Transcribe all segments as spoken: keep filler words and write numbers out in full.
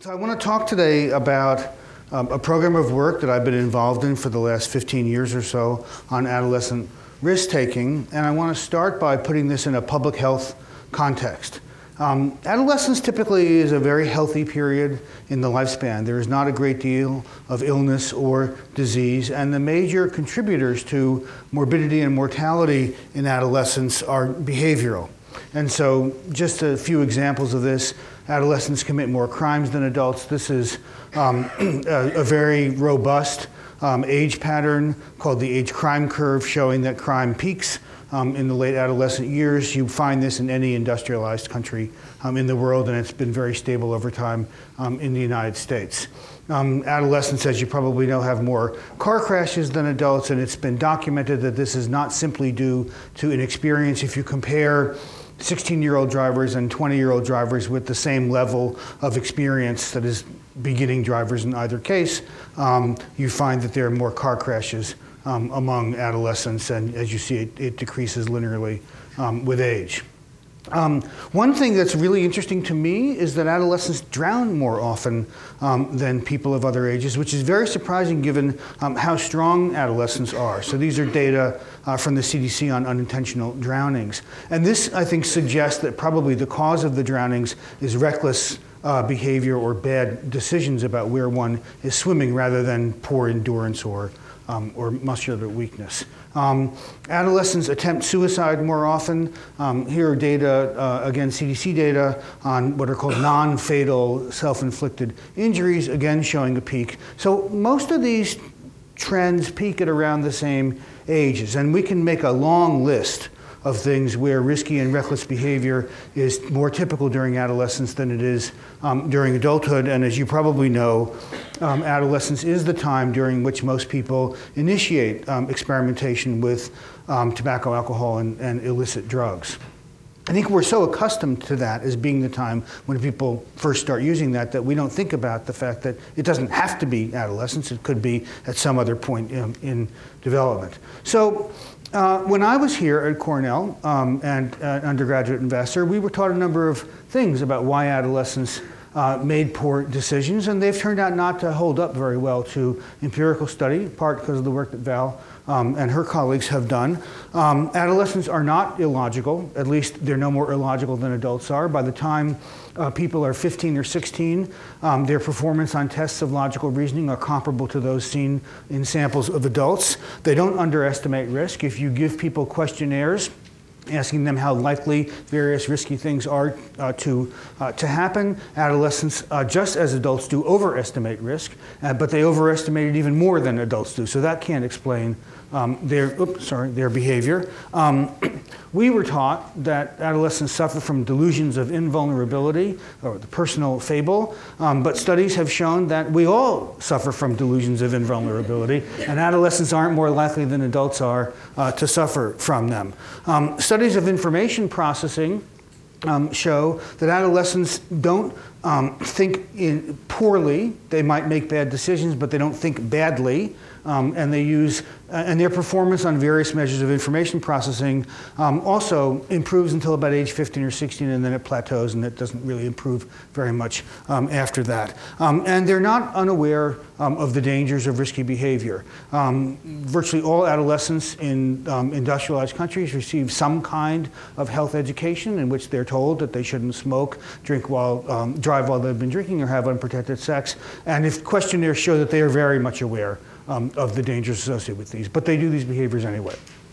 So I want to talk today about um, a program of work that I've been involved in for the last fifteen years or so on adolescent risk-taking, and I want to start by putting this in a public health context. Um, adolescence typically is a very healthy period in the lifespan. There is not a great deal of illness or disease, and the major contributors to morbidity and mortality in adolescence are behavioral. And so just a few examples of this. Adolescents commit more crimes than adults. This is um, a, a very robust um, age pattern called the age crime curve, showing that crime peaks um, in the late adolescent years. You find this in any industrialized country um, in the world, and it's been very stable over time um, in the United States. Um, adolescents, as you probably know, have more car crashes than adults, and it's been documented that this is not simply due to inexperience. If you compare sixteen-year-old drivers and twenty-year-old drivers with the same level of experience, that is beginning drivers in either case, um, you find that there are more car crashes um, among adolescents, and as you see, it, it decreases linearly um, with age. Um, one thing that's really interesting to me is that adolescents drown more often um, than people of other ages, which is very surprising given um, how strong adolescents are. So these are data uh, from the C D C on unintentional drownings. And this, I think, suggests that probably the cause of the drownings is reckless uh, behavior or bad decisions about where one is swimming rather than poor endurance or Um, or muscular weakness. Um, adolescents attempt suicide more often. Um, here are data, uh, again, C D C data on what are called non-fatal self-inflicted injuries, again showing a peak. So most of these trends peak at around the same ages, and we can make a long list of things where risky and reckless behavior is more typical during adolescence than it is um, during adulthood. And as you probably know, um, adolescence is the time during which most people initiate um, experimentation with um, tobacco, alcohol, and, and illicit drugs. I think we're so accustomed to that as being the time when people first start using that that we don't think about the fact that it doesn't have to be adolescence. It could be at some other point in, in development. So uh, when I was here at Cornell um, and uh, undergraduate investor, we were taught a number of things about why adolescents uh, made poor decisions, and they've turned out not to hold up very well to empirical study, in part because of the work that Val Um, and her colleagues have done. Um, adolescents are not illogical, at least they're no more illogical than adults are. By the time uh, people are fifteen or sixteen, um, their performance on tests of logical reasoning are comparable to those seen in samples of adults. They don't underestimate risk. If you give people questionnaires asking them how likely various risky things are uh, to uh, to happen, adolescents, uh, just as adults do, overestimate risk, uh, but they overestimate it even more than adults do. So that can't explain um, their oops, sorry their behavior. Um, we were taught that adolescents suffer from delusions of invulnerability, or the personal fable, um, but studies have shown that we all suffer from delusions of invulnerability, and adolescents aren't more likely than adults are uh, to suffer from them. Um, Studies of information processing um, show that adolescents don't um, think in poorly. They might make bad decisions, but they don't think badly. Um, and they use, uh, and their performance on various measures of information processing um, also improves until about age fifteen or sixteen, and then it plateaus, and it doesn't really improve very much um, after that. Um, and they're not unaware um, of the dangers of risky behavior. Um, virtually all adolescents in um, industrialized countries receive some kind of health education in which they're told that they shouldn't smoke, drink while, um, drive while they've been drinking, or have unprotected sex. And if questionnaires show that they are very much aware Um, of the dangers associated with these, but they do these behaviors anyway.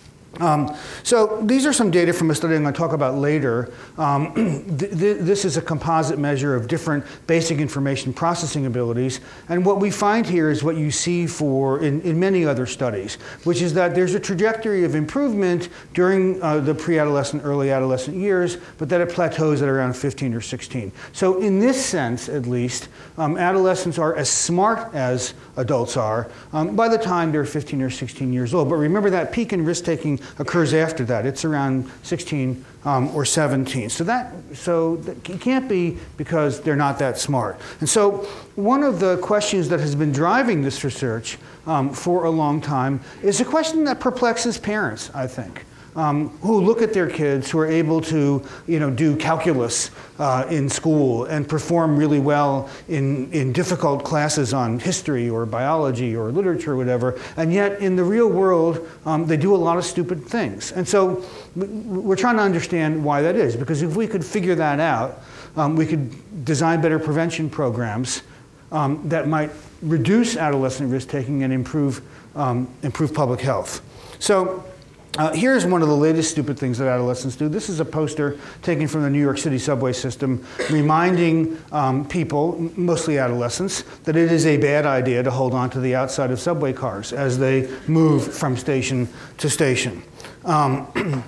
Um, so these are some data from a study I'm going to talk about later. Um, th th this is a composite measure of different basic information processing abilities, and what we find here is what you see for in, in many other studies, which is that there's a trajectory of improvement during uh, the pre-adolescent, early adolescent years, but that it plateaus at around fifteen or sixteen. So in this sense, at least, um, adolescents are as smart as adults are um, by the time they're fifteen or sixteen years old. But remember, that peak in risk-taking occurs after that. It's around sixteen um, or seventeen. So that so that it can't be because they're not that smart. And so one of the questions that has been driving this research um, for a long time is a question that perplexes parents, I think. um, who look at their kids who are able to, you know, do calculus uh, in school and perform really well in, in difficult classes on history or biology or literature or whatever, and yet in the real world, um, they do a lot of stupid things. And so we're trying to understand why that is, because if we could figure that out, um, we could design better prevention programs um, that might reduce adolescent risk-taking and improve, um, improve public health. So uh, here's one of the latest stupid things that adolescents do. This is a poster taken from the New York City subway system reminding um, people, mostly adolescents, that it is a bad idea to hold on to the outside of subway cars as they move from station to station. Um,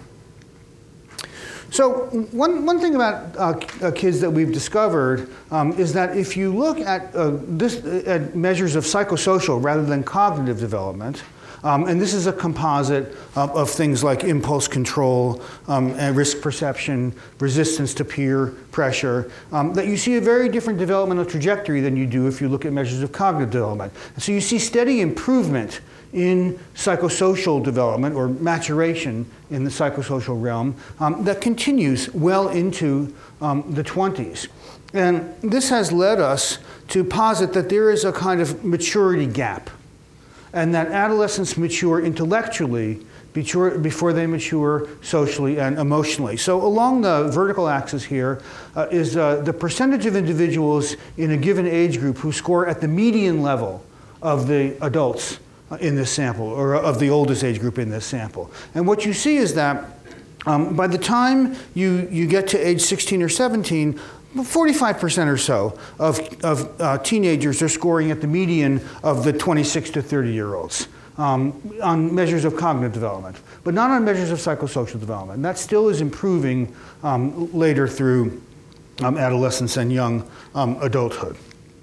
So one, one thing about uh, uh, kids that we've discovered um, is that if you look at, uh, this, at measures of psychosocial rather than cognitive development, um, and this is a composite of, of things like impulse control, um, and risk perception, resistance to peer pressure, um, that you see a very different developmental trajectory than you do if you look at measures of cognitive development. And so you see steady improvement in psychosocial development or maturation in the psychosocial realm um, that continues well into um, the twenties. And this has led us to posit that there is a kind of maturity gap, and that adolescents mature intellectually before they mature socially and emotionally. So along the vertical axis here uh, is uh, the percentage of individuals in a given age group who score at the median level of the adults in this sample, or of the oldest age group in this sample. And what you see is that um, by the time you, you get to age sixteen or seventeen, forty-five percent or so of, of uh, teenagers are scoring at the median of the twenty-six to thirty year olds um, on measures of cognitive development, but not on measures of psychosocial development. And that still is improving um, later through um, adolescence and young um, adulthood.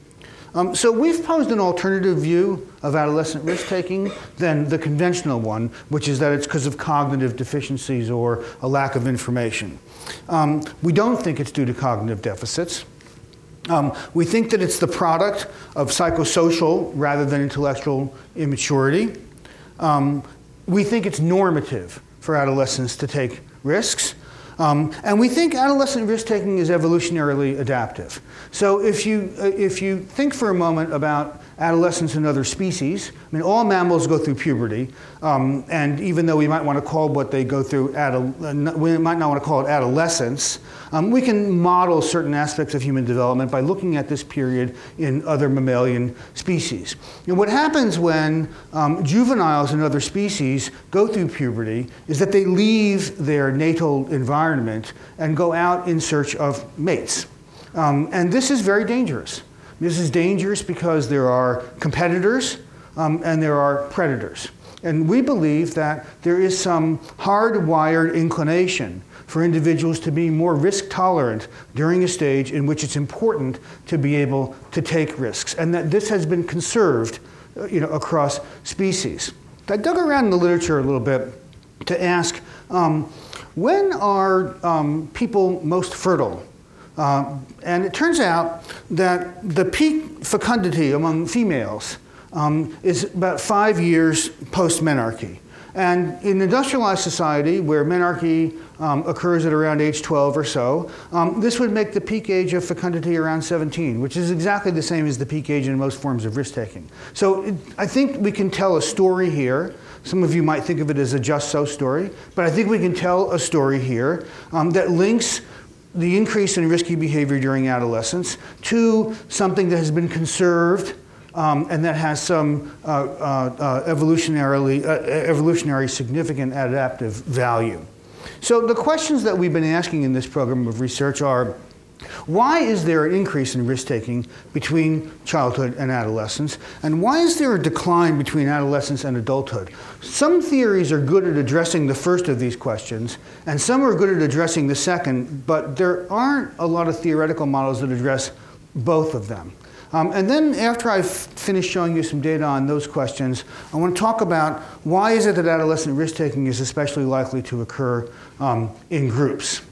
Um, so we've posed an alternative view of adolescent risk-taking than the conventional one, which is that it's because of cognitive deficiencies or a lack of information. Um, we don't think it's due to cognitive deficits. Um, we think that it's the product of psychosocial rather than intellectual immaturity. Um, we think it's normative for adolescents to take risks. Um, and we think adolescent risk-taking is evolutionarily adaptive. So if you, uh, if you think for a moment about adolescents in other species, I mean, all mammals go through puberty, um, and even though we might want to call what they go through, adol- we might not want to call it adolescence, um, we can model certain aspects of human development by looking at this period in other mammalian species. And what happens when um, juveniles in other species go through puberty is that they leave their natal environment and go out in search of mates. Um, and this is very dangerous. This is dangerous because there are competitors um, and there are predators. And we believe that there is some hardwired inclination for individuals to be more risk tolerant during a stage in which it's important to be able to take risks, and that this has been conserved uh, you know, across species. I dug around in the literature a little bit to ask, um, when are um, people most fertile? Uh, and it turns out that the peak fecundity among females um, is about five years post-menarche. And in industrialized society, where menarche um, occurs at around age twelve or so, um, this would make the peak age of fecundity around seventeen, which is exactly the same as the peak age in most forms of risk-taking. So it, I think we can tell a story here. Some of you might think of it as a just so story, but I think we can tell a story here um, that links the increase in risky behavior during adolescence to something that has been conserved um, and that has some uh, uh, uh, evolutionarily, uh, evolutionary significant adaptive value. So the questions that we've been asking in this program of research are, why is there an increase in risk-taking between childhood and adolescence? And why is there a decline between adolescence and adulthood? Some theories are good at addressing the first of these questions, and some are good at addressing the second, but there aren't a lot of theoretical models that address both of them. Um, and then after I've finished showing you some data on those questions, I want to talk about why is it that adolescent risk-taking is especially likely to occur um, in groups.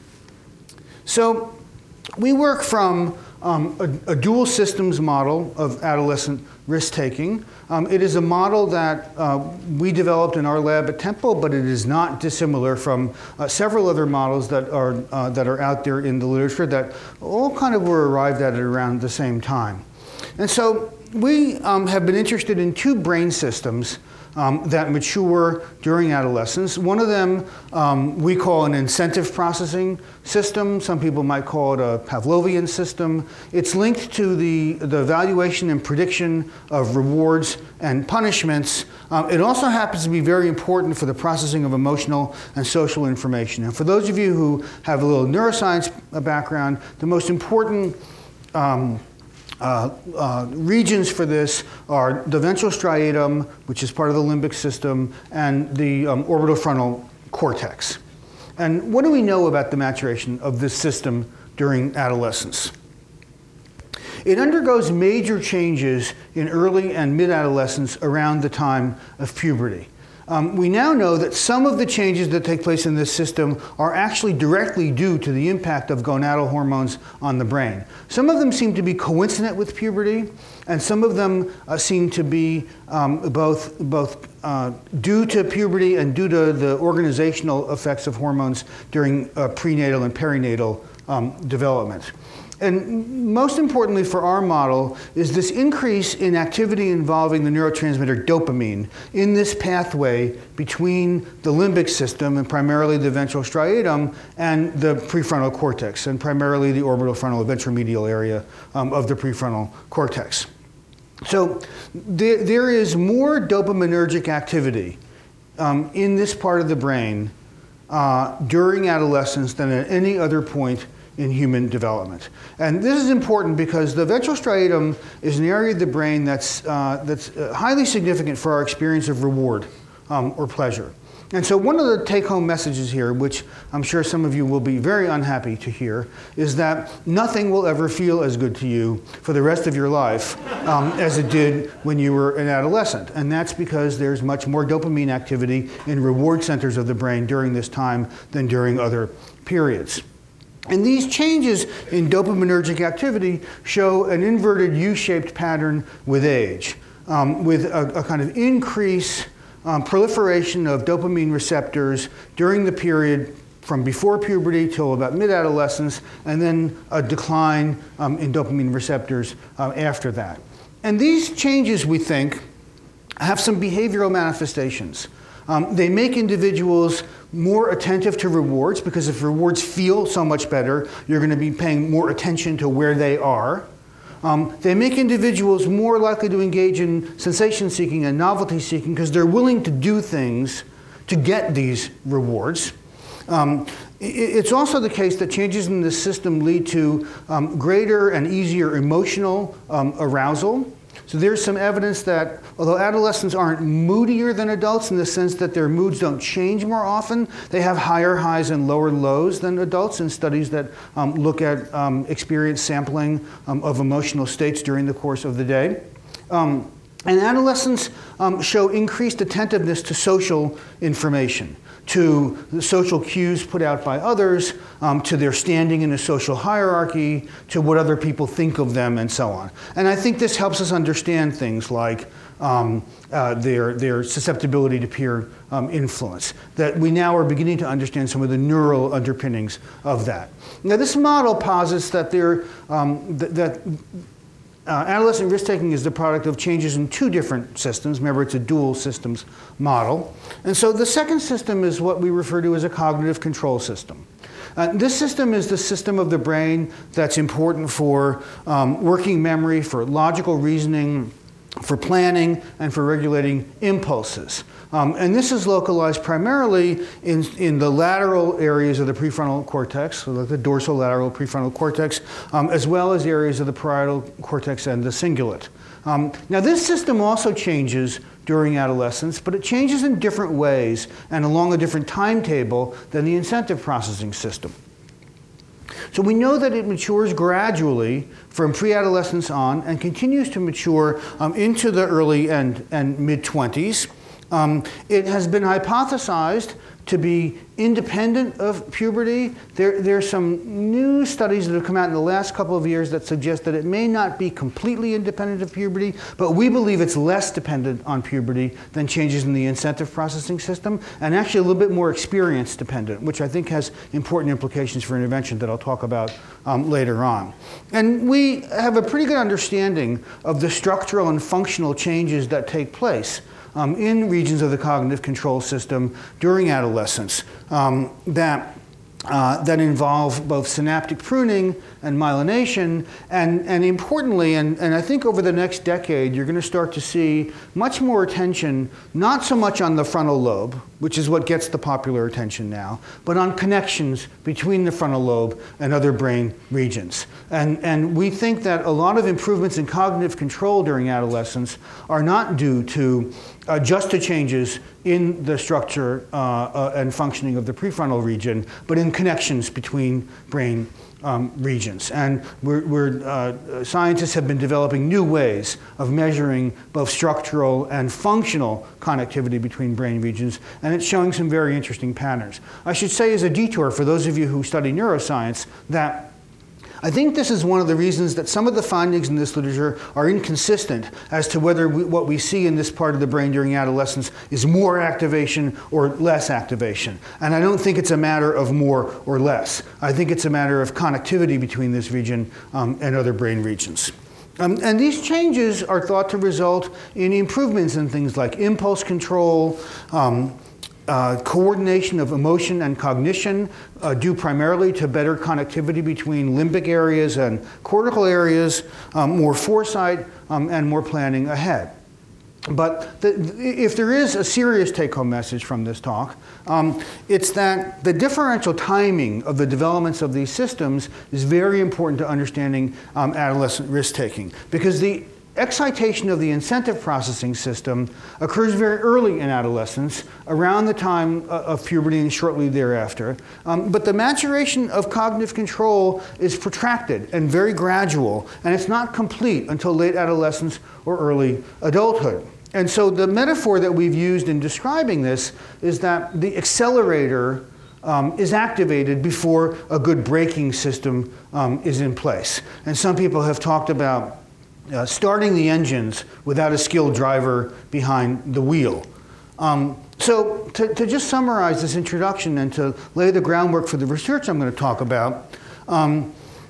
So we work from um, a, a dual systems model of adolescent risk-taking. Um, it is a model that uh, we developed in our lab at Temple, but it is not dissimilar from uh, several other models that are, uh, that are out there in the literature that all kind of were arrived at at around the same time. And so we um, have been interested in two brain systems Um, that mature during adolescence. One of them um, we call an incentive processing system. Some people might call it a Pavlovian system. It's linked to the, the evaluation and prediction of rewards and punishments. Um, it also happens to be very important for the processing of emotional and social information. And for those of you who have a little neuroscience background, the most important um, Uh, uh, regions for this are the ventral striatum, which is part of the limbic system, and the um, orbital frontal cortex. And what do we know about the maturation of this system during adolescence? It undergoes major changes in early and mid-adolescence around the time of puberty. Um, we now know that some of the changes that take place in this system are actually directly due to the impact of gonadal hormones on the brain. Some of them seem to be coincident with puberty, and some of them uh, seem to be um, both, both uh, due to puberty and due to the organizational effects of hormones during uh, prenatal and perinatal um, development. And most importantly for our model is this increase in activity involving the neurotransmitter dopamine in this pathway between the limbic system, and primarily the ventral striatum, and the prefrontal cortex, and primarily the orbital frontal ventromedial area um, of the prefrontal cortex. So there, there is more dopaminergic activity um, in this part of the brain uh, during adolescence than at any other point in human development. And this is important because the ventral striatum is an area of the brain that's, uh, that's uh, highly significant for our experience of reward um, or pleasure. And so one of the take-home messages here, which I'm sure some of you will be very unhappy to hear, is that nothing will ever feel as good to you for the rest of your life um, as it did when you were an adolescent. And that's because there's much more dopamine activity in reward centers of the brain during this time than during other periods. And these changes in dopaminergic activity show an inverted U-shaped pattern with age, um, with a, a kind of increase, um, proliferation of dopamine receptors during the period from before puberty till about mid-adolescence, and then a decline um, in dopamine receptors uh, after that. And these changes, we think, have some behavioral manifestations. Um, they make individuals more attentive to rewards, because if rewards feel so much better, you're going to be paying more attention to where they are. Um, they make individuals more likely to engage in sensation seeking and novelty seeking, because they're willing to do things to get these rewards. Um, it's also the case that changes in this system lead to um, greater and easier emotional um, arousal. So there's some evidence that although adolescents aren't moodier than adults in the sense that their moods don't change more often, they have higher highs and lower lows than adults in studies that um, look at um, experience sampling um, of emotional states during the course of the day. Um, and adolescents um, show increased attentiveness to social information, to the social cues put out by others, um, to their standing in a social hierarchy, to what other people think of them, and so on. And I think this helps us understand things like um, uh, their, their susceptibility to peer um, influence, that we now are beginning to understand some of the neural underpinnings of that. Now, this model posits that, there, um, th that Uh, adolescent risk-taking is the product of changes in two different systems. Remember, it's a dual systems model. And so the second system is what we refer to as a cognitive control system. Uh, this system is the system of the brain that's important for um, working memory, for logical reasoning, for planning, and for regulating impulses. Um, and this is localized primarily in, in the lateral areas of the prefrontal cortex, so like the dorsolateral prefrontal cortex, um, as well as areas of the parietal cortex and the cingulate. Um, now, this system also changes during adolescence, but it changes in different ways and along a different timetable than the incentive processing system. So we know that it matures gradually from pre-adolescence on and continues to mature um, into the early and, and mid-twenties. Um, it has been hypothesized to be independent of puberty. There, there's some new studies that have come out in the last couple of years that suggest that it may not be completely independent of puberty, but we believe it's less dependent on puberty than changes in the incentive processing system, and actually a little bit more experience dependent, which I think has important implications for intervention that I'll talk about um, later on. And we have a pretty good understanding of the structural and functional changes that take place Um, in regions of the cognitive control system during adolescence um, that, uh, that involve both synaptic pruning and myelination, and, and importantly, and, and I think over the next decade, you're going to start to see much more attention, not so much on the frontal lobe, which is what gets the popular attention now, but on connections between the frontal lobe and other brain regions. And, and we think that a lot of improvements in cognitive control during adolescence are not due to uh, just to changes in the structure uh, uh, and functioning of the prefrontal region, but in connections between brain Um, regions. And we're, we're, uh, scientists have been developing new ways of measuring both structural and functional connectivity between brain regions, and it's showing some very interesting patterns. I should say as a detour for those of you who study neuroscience that I think this is one of the reasons that some of the findings in this literature are inconsistent as to whether we, what we see in this part of the brain during adolescence is more activation or less activation. And I don't think it's a matter of more or less. I think it's a matter of connectivity between this region um, and other brain regions. Um, and these changes are thought to result in improvements in things like impulse control, um, Uh, coordination of emotion and cognition, uh, due primarily to better connectivity between limbic areas and cortical areas, um, more foresight, um, and more planning ahead. But the, if there is a serious take-home message from this talk, um, it's that the differential timing of the developments of these systems is very important to understanding um, adolescent risk-taking, because the excitation of the incentive processing system occurs very early in adolescence, around the time of puberty and shortly thereafter. Um, but the maturation of cognitive control is protracted and very gradual, and it's not complete until late adolescence or early adulthood. And so the metaphor that we've used in describing this is that the accelerator Um, is activated before a good braking system um, is in place. And some people have talked about Uh, starting the engines without a skilled driver behind the wheel. Um, so to, to just summarize this introduction and to lay the groundwork for the research I'm going to talk about, um,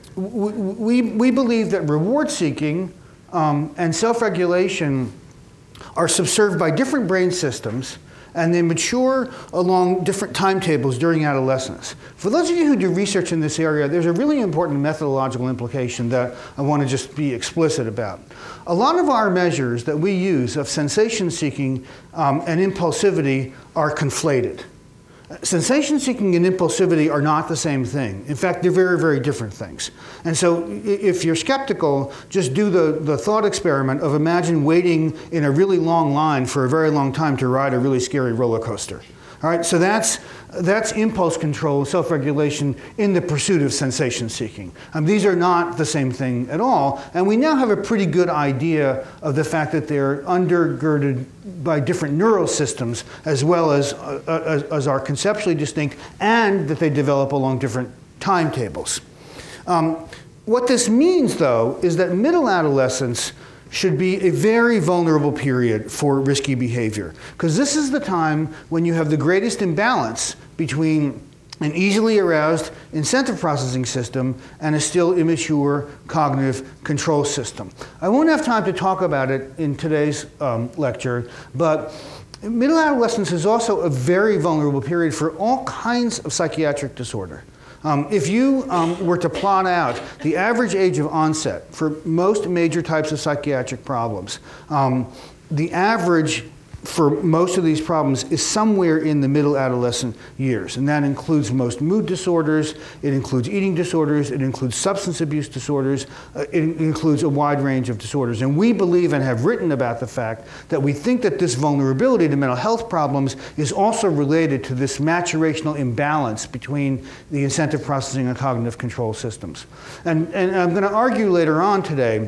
we, we believe that reward seeking um, and self-regulation are subserved by different brain systems, and they mature along different timetables during adolescence. For those of you who do research in this area, there's a really important methodological implication that I want to just be explicit about. A lot of our measures that we use of sensation seeking um, and impulsivity are conflated. Sensation seeking and impulsivity are not the same thing. In fact, they're very, very different things. And so if you're skeptical, just do the, the thought experiment of imagine waiting in a really long line for a very long time to ride a really scary roller coaster. All right, so that's, that's impulse control, self-regulation in the pursuit of sensation seeking. Um, these are not the same thing at all, and we now have a pretty good idea of the fact that they're undergirded by different neural systems as well as, uh, as, as are conceptually distinct, and that they develop along different timetables. Um, what this means, though, is that middle adolescence should be a very vulnerable period for risky behavior, because this is the time when you have the greatest imbalance between an easily aroused incentive processing system and a still immature cognitive control system. I won't have time to talk about it in today's um, lecture, but middle adolescence is also a very vulnerable period for all kinds of psychiatric disorder. Um, if you um, were to plot out the average age of onset for most major types of psychiatric problems, um, the average for most of these problems is somewhere in the middle adolescent years. And that includes most mood disorders, it includes eating disorders, it includes substance abuse disorders, uh, it includes a wide range of disorders. And we believe and have written about the fact that we think that this vulnerability to mental health problems is also related to this maturational imbalance between the incentive processing and cognitive control systems. And, and I'm going to argue later on today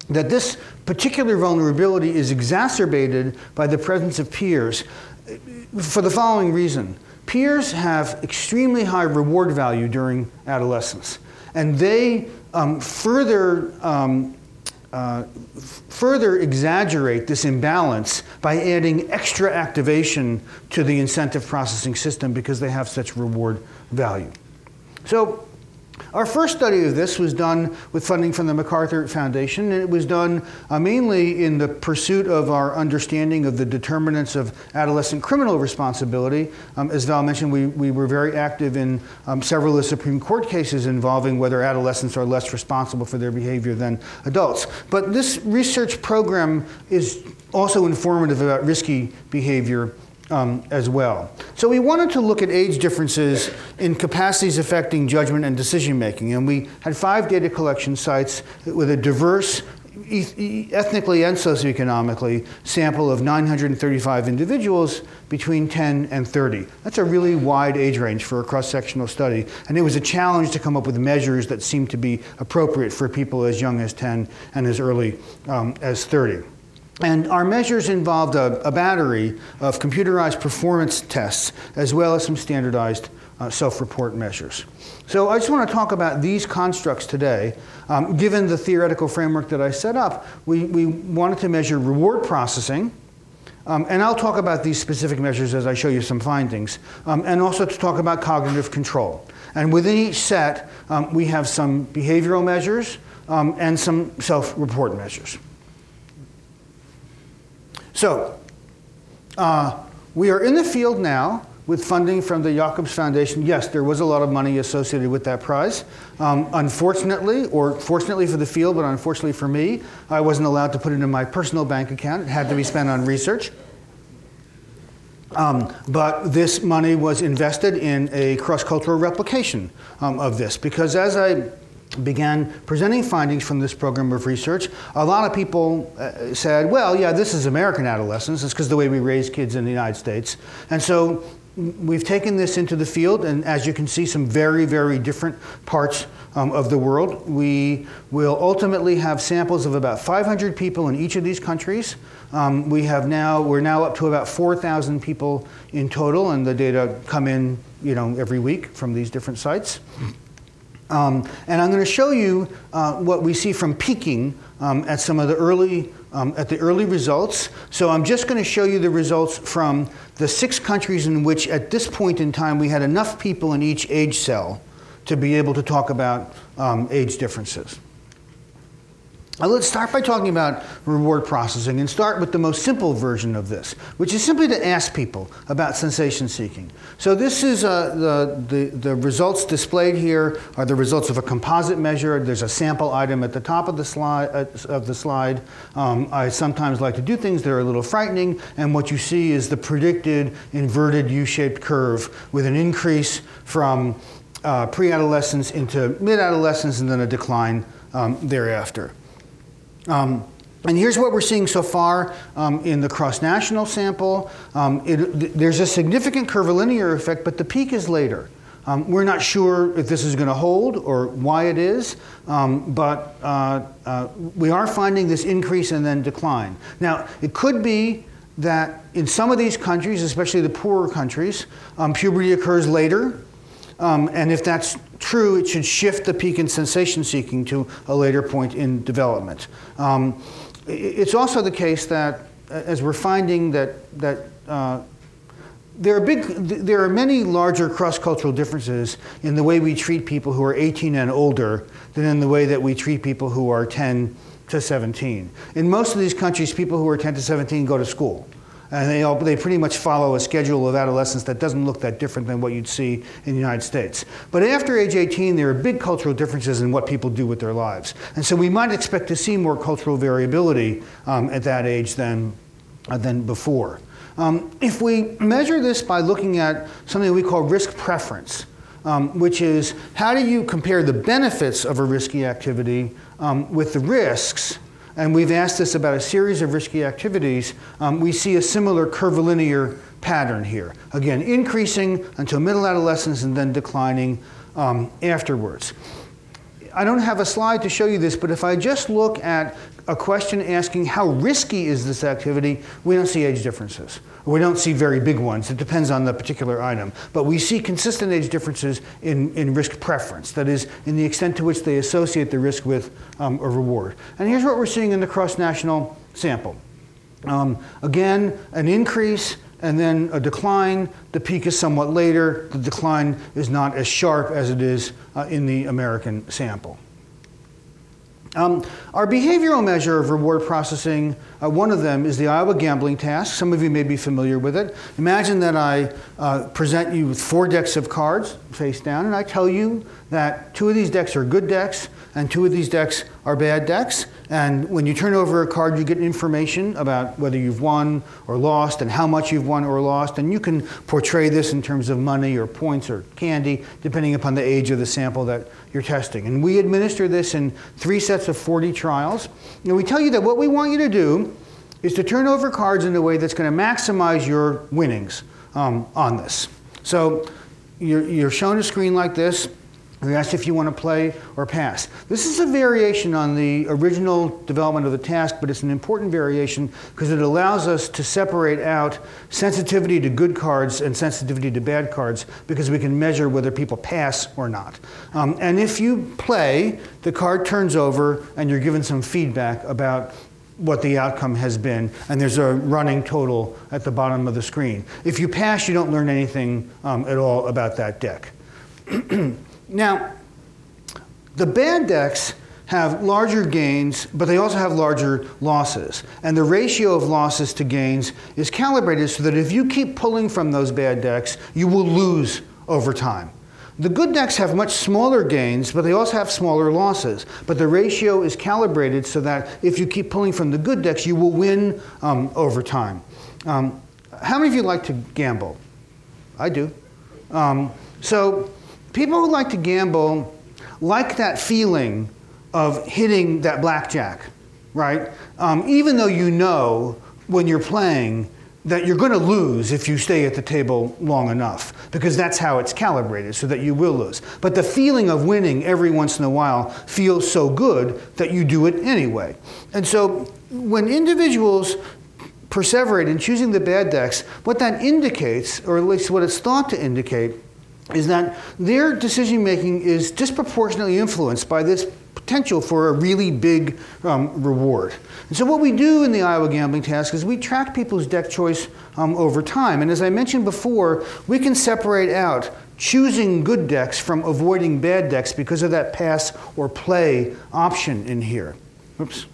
that this particular vulnerability is exacerbated by the presence of peers for the following reason. Peers have extremely high reward value during adolescence, and they um, further um, uh, further exaggerate this imbalance by adding extra activation to the incentive processing system because they have such reward value. So our first study of this was done with funding from the MacArthur Foundation, and it was done uh, mainly in the pursuit of our understanding of the determinants of adolescent criminal responsibility. Um, as Val mentioned, we, we were very active in um, several of the Supreme Court cases involving whether adolescents are less responsible for their behavior than adults. But this research program is also informative about risky behavior Um, as well. So we wanted to look at age differences in capacities affecting judgment and decision making, and we had five data collection sites with a diverse, e ethnically and socioeconomically, sample of nine hundred thirty-five individuals between ten and thirty. That's a really wide age range for a cross-sectional study, and it was a challenge to come up with measures that seemed to be appropriate for people as young as ten and as early um, as thirty. And our measures involved a, a battery of computerized performance tests, as well as some standardized uh, self-report measures. So I just want to talk about these constructs today. Um, given the theoretical framework that I set up, we, we wanted to measure reward processing, um, and I'll talk about these specific measures as I show you some findings, um, and also to talk about cognitive control. And within each set, um, we have some behavioral measures um, and some self-report measures. So, uh, we are in the field now with funding from the Jacobs Foundation. Yes, there was a lot of money associated with that prize. Um, unfortunately, or fortunately for the field, but unfortunately for me, I wasn't allowed to put it in my personal bank account. It had to be spent on research. Um, but this money was invested in a cross-cultural replication um, of this, because as I began presenting findings from this program of research, a lot of people uh, said, well, yeah, this is American adolescence. It's because the way we raise kids in the United States. And so we've taken this into the field, and as you can see, some very, very different parts um, of the world. We will ultimately have samples of about five hundred people in each of these countries. Um, we have now, we're now up to about four thousand people in total, and the data come in, you know, every week from these different sites. Um, and I'm going to show you uh, what we see from peaking um, at some of the early um, at the early results. So I'm just going to show you the results from the six countries in which, at this point in time, we had enough people in each age cell to be able to talk about um, age differences. Now let's start by talking about reward processing, and start with the most simple version of this, which is simply to ask people about sensation seeking. So this is uh, the, the, the results displayed here are the results of a composite measure. There's a sample item at the top of the slide. Uh, of the slide. Um, I sometimes like to do things that are a little frightening, and what you see is the predicted inverted U-shaped curve with an increase from uh, pre-adolescence into mid-adolescence and then a decline um, thereafter. Um, and here's what we're seeing so far um, in the cross-national sample. Um, it, th there's a significant curvilinear effect, but the peak is later. Um, we're not sure if this is going to hold or why it is, um, but uh, uh, we are finding this increase and then decline. Now, it could be that in some of these countries, especially the poorer countries, um, puberty occurs later. Um, and if that's true, it should shift the peak in sensation seeking to a later point in development. Um, it's also the case that, as we're finding, that that uh, there are big, there are many larger cross-cultural differences in the way we treat people who are eighteen and older than in the way that we treat people who are ten to seventeen. In most of these countries, people who are ten to seventeen go to school. And they, all, they pretty much follow a schedule of adolescence that doesn't look that different than what you'd see in the United States. But after age eighteen, there are big cultural differences in what people do with their lives. And so we might expect to see more cultural variability um, at that age than, uh, than before. Um, if we measure this by looking at something we call risk preference, um, which is how do you compare the benefits of a risky activity um, with the risks, and we've asked this about a series of risky activities, um, we see a similar curvilinear pattern here. Again, increasing until middle adolescence and then declining um, afterwards. I don't have a slide to show you this, but if I just look at a question asking how risky is this activity, we don't see age differences. We don't see very big ones. It depends on the particular item. But we see consistent age differences in, in risk preference, that is, in the extent to which they associate the risk with um, a reward. And here's what we're seeing in the cross-national sample. Um, again, an increase and then a decline. The peak is somewhat later. The decline is not as sharp as it is uh, in the American sample. Um, our behavioral measure of reward processing, uh, one of them is the Iowa gambling task. Some of you may be familiar with it. Imagine that I uh, present you with four decks of cards face down, and I tell you that two of these decks are good decks and two of these decks are bad decks. And when you turn over a card, you get information about whether you've won or lost and how much you've won or lost. And you can portray this in terms of money or points or candy, depending upon the age of the sample that you're testing. And we administer this in three sets of forty trials. And we tell you that what we want you to do is to turn over cards in a way that's going to maximize your winnings um, on this. So you're, you're shown a screen like this. We ask if you want to play or pass. This is a variation on the original development of the task, but it's an important variation because it allows us to separate out sensitivity to good cards and sensitivity to bad cards, because we can measure whether people pass or not. Um, and if you play, the card turns over and you're given some feedback about what the outcome has been, and there's a running total at the bottom of the screen. If you pass, you don't learn anything um, at all about that deck. Now, the bad decks have larger gains, but they also have larger losses. And the ratio of losses to gains is calibrated so that if you keep pulling from those bad decks, you will lose over time. The good decks have much smaller gains, but they also have smaller losses. But the ratio is calibrated so that if you keep pulling from the good decks, you will win um, over time. Um, how many of you like to gamble? I do. Um, so. People who like to gamble like that feeling of hitting that blackjack, right? Um, even though you know when you're playing that you're going to lose if you stay at the table long enough, because that's how it's calibrated, so that you will lose. But the feeling of winning every once in a while feels so good that you do it anyway. And so when individuals perseverate in choosing the bad decks, what that indicates, or at least what it's thought to indicate, is that their decision-making is disproportionately influenced by this potential for a really big um, reward. And so what we do in the Iowa gambling task is we track people's deck choice um, over time. And as I mentioned before, we can separate out choosing good decks from avoiding bad decks because of that pass or play option in here. Oops.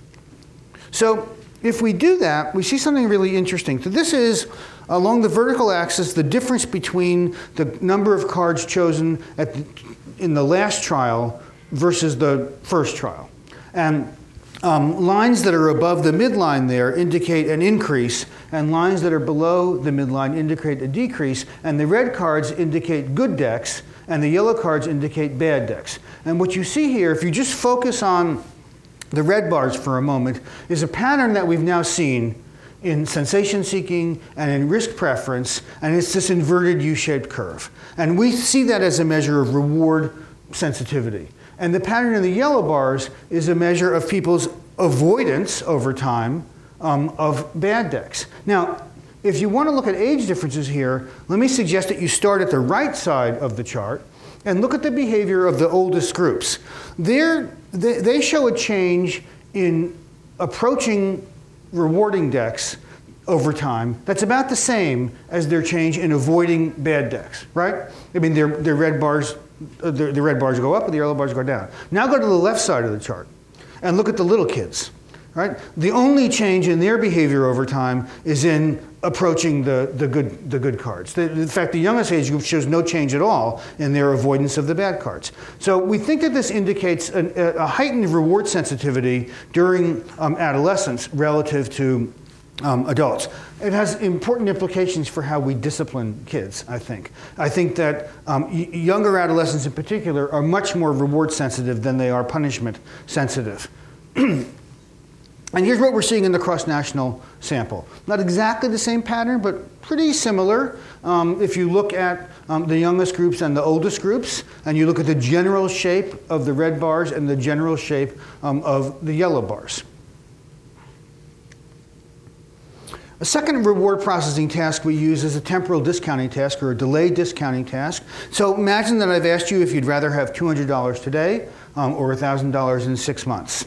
So if we do that, we see something really interesting. So this is, along the vertical axis, the difference between the number of cards chosen at the, in the last trial versus the first trial. And um, lines that are above the midline there indicate an increase, and lines that are below the midline indicate a decrease, and the red cards indicate good decks, and the yellow cards indicate bad decks. And what you see here, if you just focus on the red bars for a moment, is a pattern that we've now seen in sensation seeking and in risk preference, and it's this inverted U-shaped curve. And we see that as a measure of reward sensitivity. And the pattern in the yellow bars is a measure of people's avoidance over time um, of bad decks. Now, if you want to look at age differences here, let me suggest that you start at the right side of the chart and look at the behavior of the oldest groups. They're, they, they show a change in approaching rewarding decks over time that's about the same as their change in avoiding bad decks, right? I mean, their, their red bars, uh, the, the red bars go up and the yellow bars go down. Now go to the left side of the chart and look at the little kids, right? The only change in their behavior over time is in approaching the, the, good, the good cards. The, in fact, the youngest age group shows no change at all in their avoidance of the bad cards. So we think that this indicates an, a, a heightened reward sensitivity during um, adolescence relative to um, adults. It has important implications for how we discipline kids, I think. I think that um, y younger adolescents in particular are much more reward sensitive than they are punishment sensitive. And here's what we're seeing in the cross-national sample. Not exactly the same pattern, but pretty similar. Um, if you look at um, the youngest groups and the oldest groups, and you look at the general shape of the red bars and the general shape um, of the yellow bars. A second reward processing task we use is a temporal discounting task or a delayed discounting task. So imagine that I've asked you if you'd rather have two hundred dollars today um, or one thousand dollars in six months.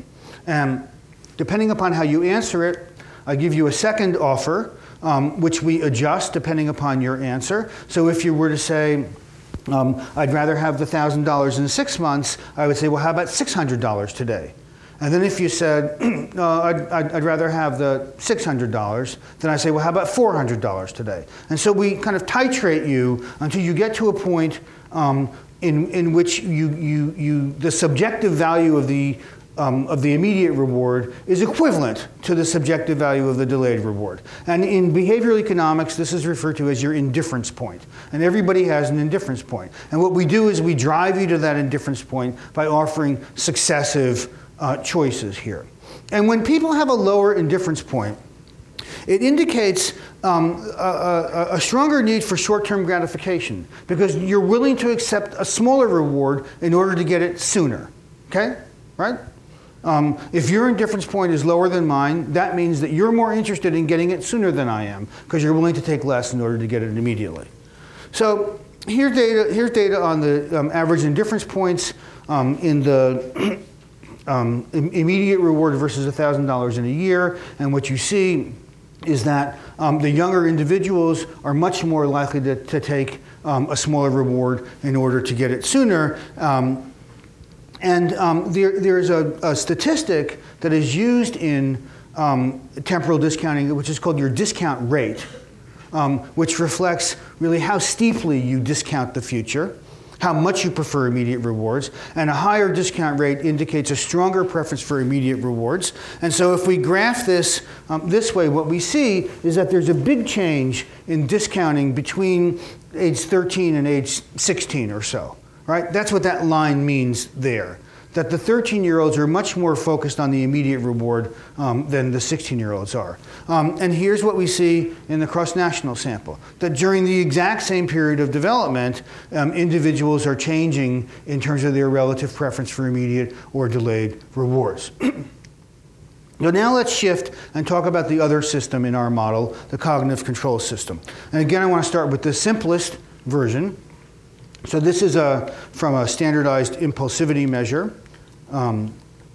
And depending upon how you answer it, I give you a second offer, um, which we adjust depending upon your answer. So if you were to say, um, I'd rather have the one thousand dollars in six months, I would say, well, how about six hundred dollars today? And then if you said, uh, I'd, I'd, I'd rather have the six hundred dollars, then I say, well, how about four hundred dollars today? And so we kind of titrate you until you get to a point um, in, in which you, you, you, the subjective value of the, um, of the immediate reward is equivalent to the subjective value of the delayed reward. And in behavioral economics, this is referred to as your indifference point. And everybody has an indifference point. And what we do is we drive you to that indifference point by offering successive Uh, choices here. And when people have a lower indifference point, it indicates um, a, a, a stronger need for short-term gratification because you're willing to accept a smaller reward in order to get it sooner. Okay? Right? Um, if your indifference point is lower than mine, that means that you're more interested in getting it sooner than I am because you're willing to take less in order to get it immediately. So here's data, here's data on the um, average indifference points um, in the Um, immediate reward versus one thousand dollars in a year, and what you see is that um, the younger individuals are much more likely to, to take um, a smaller reward in order to get it sooner. Um, and um, there, there's a, a statistic that is used in um, temporal discounting, which is called your discount rate, um, which reflects really how steeply you discount the future, how much you prefer immediate rewards, and a higher discount rate indicates a stronger preference for immediate rewards. And so if we graph this um, this way, what we see is that there's a big change in discounting between age thirteen and age sixteen or so, right? That's what that line means there, that the thirteen-year-olds are much more focused on the immediate reward um, than the sixteen-year-olds are. Um, and here's what we see in the cross-national sample, that during the exact same period of development, um, individuals are changing in terms of their relative preference for immediate or delayed rewards. So now let's shift and talk about the other system in our model, the cognitive control system. And again, I want to start with the simplest version. So this is a, from a standardized impulsivity measure. Um,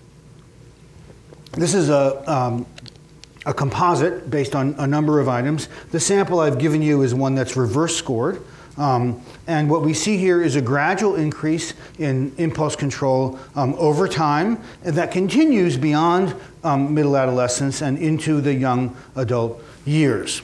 this is a, um, a composite based on a number of items. The sample I've given you is one that's reverse scored. Um, and what we see here is a gradual increase in impulse control um, over time, and that continues beyond um, middle adolescence and into the young adult years.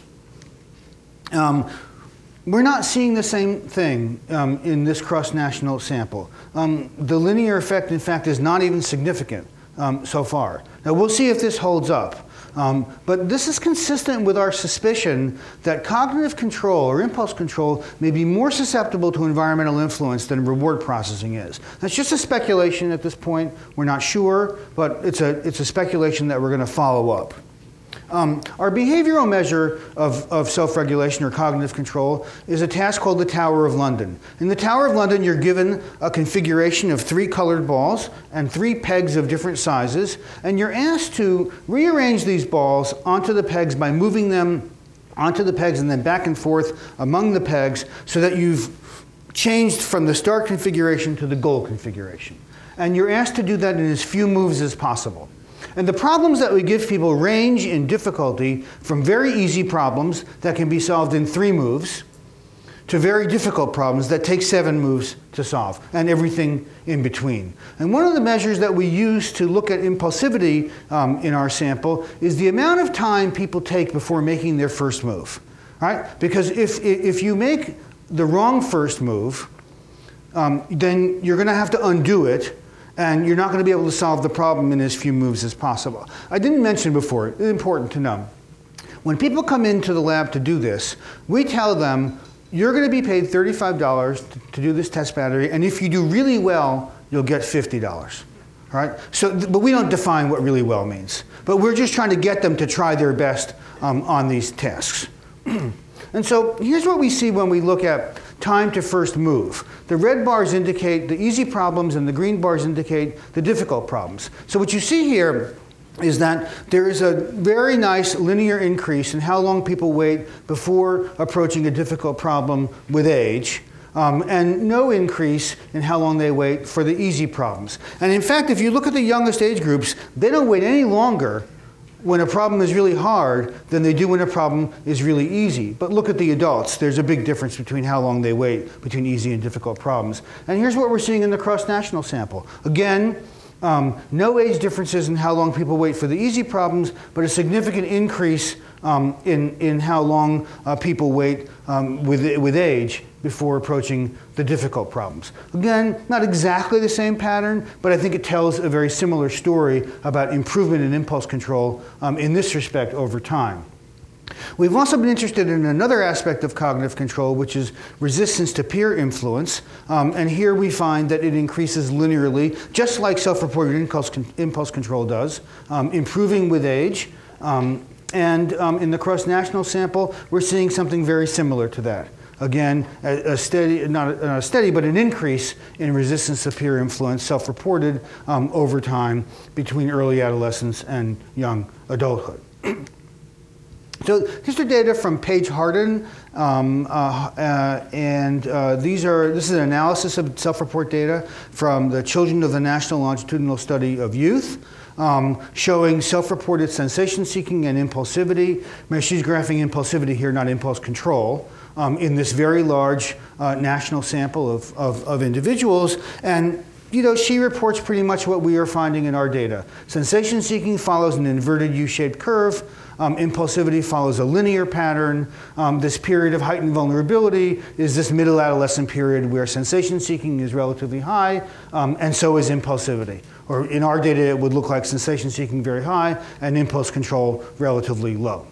Um, We're not seeing the same thing um, in this cross-national sample. Um, the linear effect, in fact, is not even significant um, so far. Now, we'll see if this holds up. Um, but this is consistent with our suspicion that cognitive control or impulse control may be more susceptible to environmental influence than reward processing is. That's just a speculation at this point. We're not sure, but it's a, it's a speculation that we're going to follow up. Um, our behavioral measure of, of self-regulation or cognitive control is a task called the Tower of London. In the Tower of London, you're given a configuration of three colored balls and three pegs of different sizes, and you're asked to rearrange these balls onto the pegs by moving them onto the pegs and then back and forth among the pegs so that you've changed from the start configuration to the goal configuration. And you're asked to do that in as few moves as possible. And the problems that we give people range in difficulty from very easy problems that can be solved in three moves to very difficult problems that take seven moves to solve, and everything in between. And one of the measures that we use to look at impulsivity um, in our sample is the amount of time people take before making their first move, right? Because if, if you make the wrong first move, um, then you're going to have to undo it, and you're not going to be able to solve the problem in as few moves as possible. I didn't mention before, it's important to know. When people come into the lab to do this, we tell them, you're going to be paid thirty-five dollars to, to do this test battery, and if you do really well, you'll get fifty dollars. All right? So, but we don't define what really well means. But we're just trying to get them to try their best um, on these tasks. And so here's what we see when we look at time to first move. The red bars indicate the easy problems and the green bars indicate the difficult problems. So what you see here is that there is a very nice linear increase in how long people wait before approaching a difficult problem with age, um, and no increase in how long they wait for the easy problems. And in fact, if you look at the youngest age groups, they don't wait any longer when a problem is really hard than they do when a problem is really easy. But look at the adults. There's a big difference between how long they wait between easy and difficult problems. And here's what we're seeing in the cross-national sample. Again, Um, no age differences in how long people wait for the easy problems, but a significant increase um, in, in how long uh, people wait um, with, with age before approaching the difficult problems. Again, not exactly the same pattern, but I think it tells a very similar story about improvement in impulse control um, in this respect over time. We've also been interested in another aspect of cognitive control, which is resistance to peer influence. Um, and here we find that it increases linearly, just like self-reported impulse, con impulse control does, um, improving with age. Um, and um, in the cross-national sample, we're seeing something very similar to that. Again, a, a steady, not a, not a steady, but an increase in resistance to peer influence, self-reported um, over time between early adolescence and young adulthood. So these are data from Paige Hardin, um, uh, uh, and uh, these are this is an analysis of self-report data from the Children of the National Longitudinal Study of Youth, um, showing self-reported sensation-seeking and impulsivity. She's graphing impulsivity here, not impulse control, um, in this very large uh, national sample of, of, of individuals. And you know, she reports pretty much what we are finding in our data. Sensation-seeking follows an inverted U-shaped curve. Um, impulsivity follows a linear pattern. Um, this period of heightened vulnerability is this middle adolescent period where sensation-seeking is relatively high, um, and so is impulsivity. Or in our data, it would look like sensation-seeking very high and impulse control relatively low.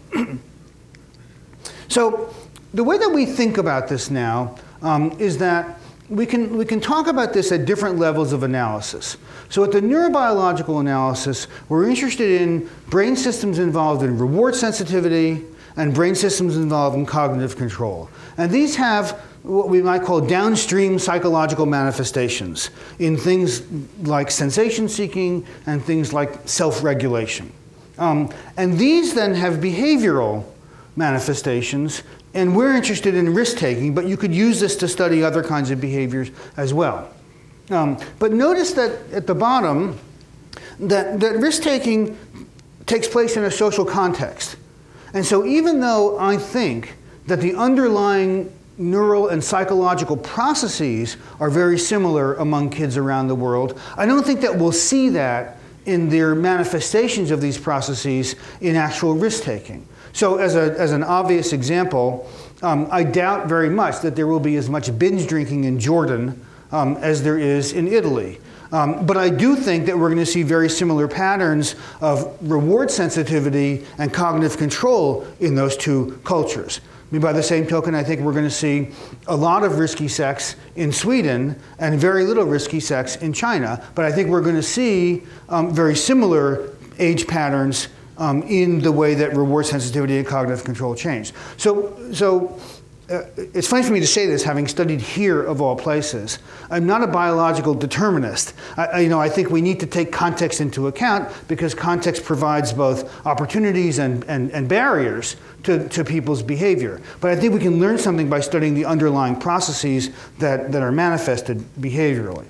So the way that we think about this now um, is that We can, we can talk about this at different levels of analysis. So at the neurobiological analysis, we're interested in brain systems involved in reward sensitivity and brain systems involved in cognitive control. And these have what we might call downstream psychological manifestations in things like sensation-seeking and things like self-regulation. Um, and these then have behavioral manifestations, and we're interested in risk-taking, but you could use this to study other kinds of behaviors as well. Um, but notice that at the bottom, that, that risk-taking takes place in a social context. And so even though I think that the underlying neural and psychological processes are very similar among kids around the world, I don't think that we'll see that in their manifestations of these processes in actual risk-taking. So as, a, as an obvious example, um, I doubt very much that there will be as much binge drinking in Jordan um, as there is in Italy. Um, but I do think that we're going to see very similar patterns of reward sensitivity and cognitive control in those two cultures. I mean, by the same token, I think we're going to see a lot of risky sex in Sweden and very little risky sex in China. But I think we're going to see um, very similar age patterns Um, in the way that reward sensitivity and cognitive control change. So, so uh, it's funny for me to say this, having studied here of all places. I'm not a biological determinist. I, I, you know, I think we need to take context into account because context provides both opportunities and, and, and barriers to, to people's behavior. But I think we can learn something by studying the underlying processes that, that are manifested behaviorally.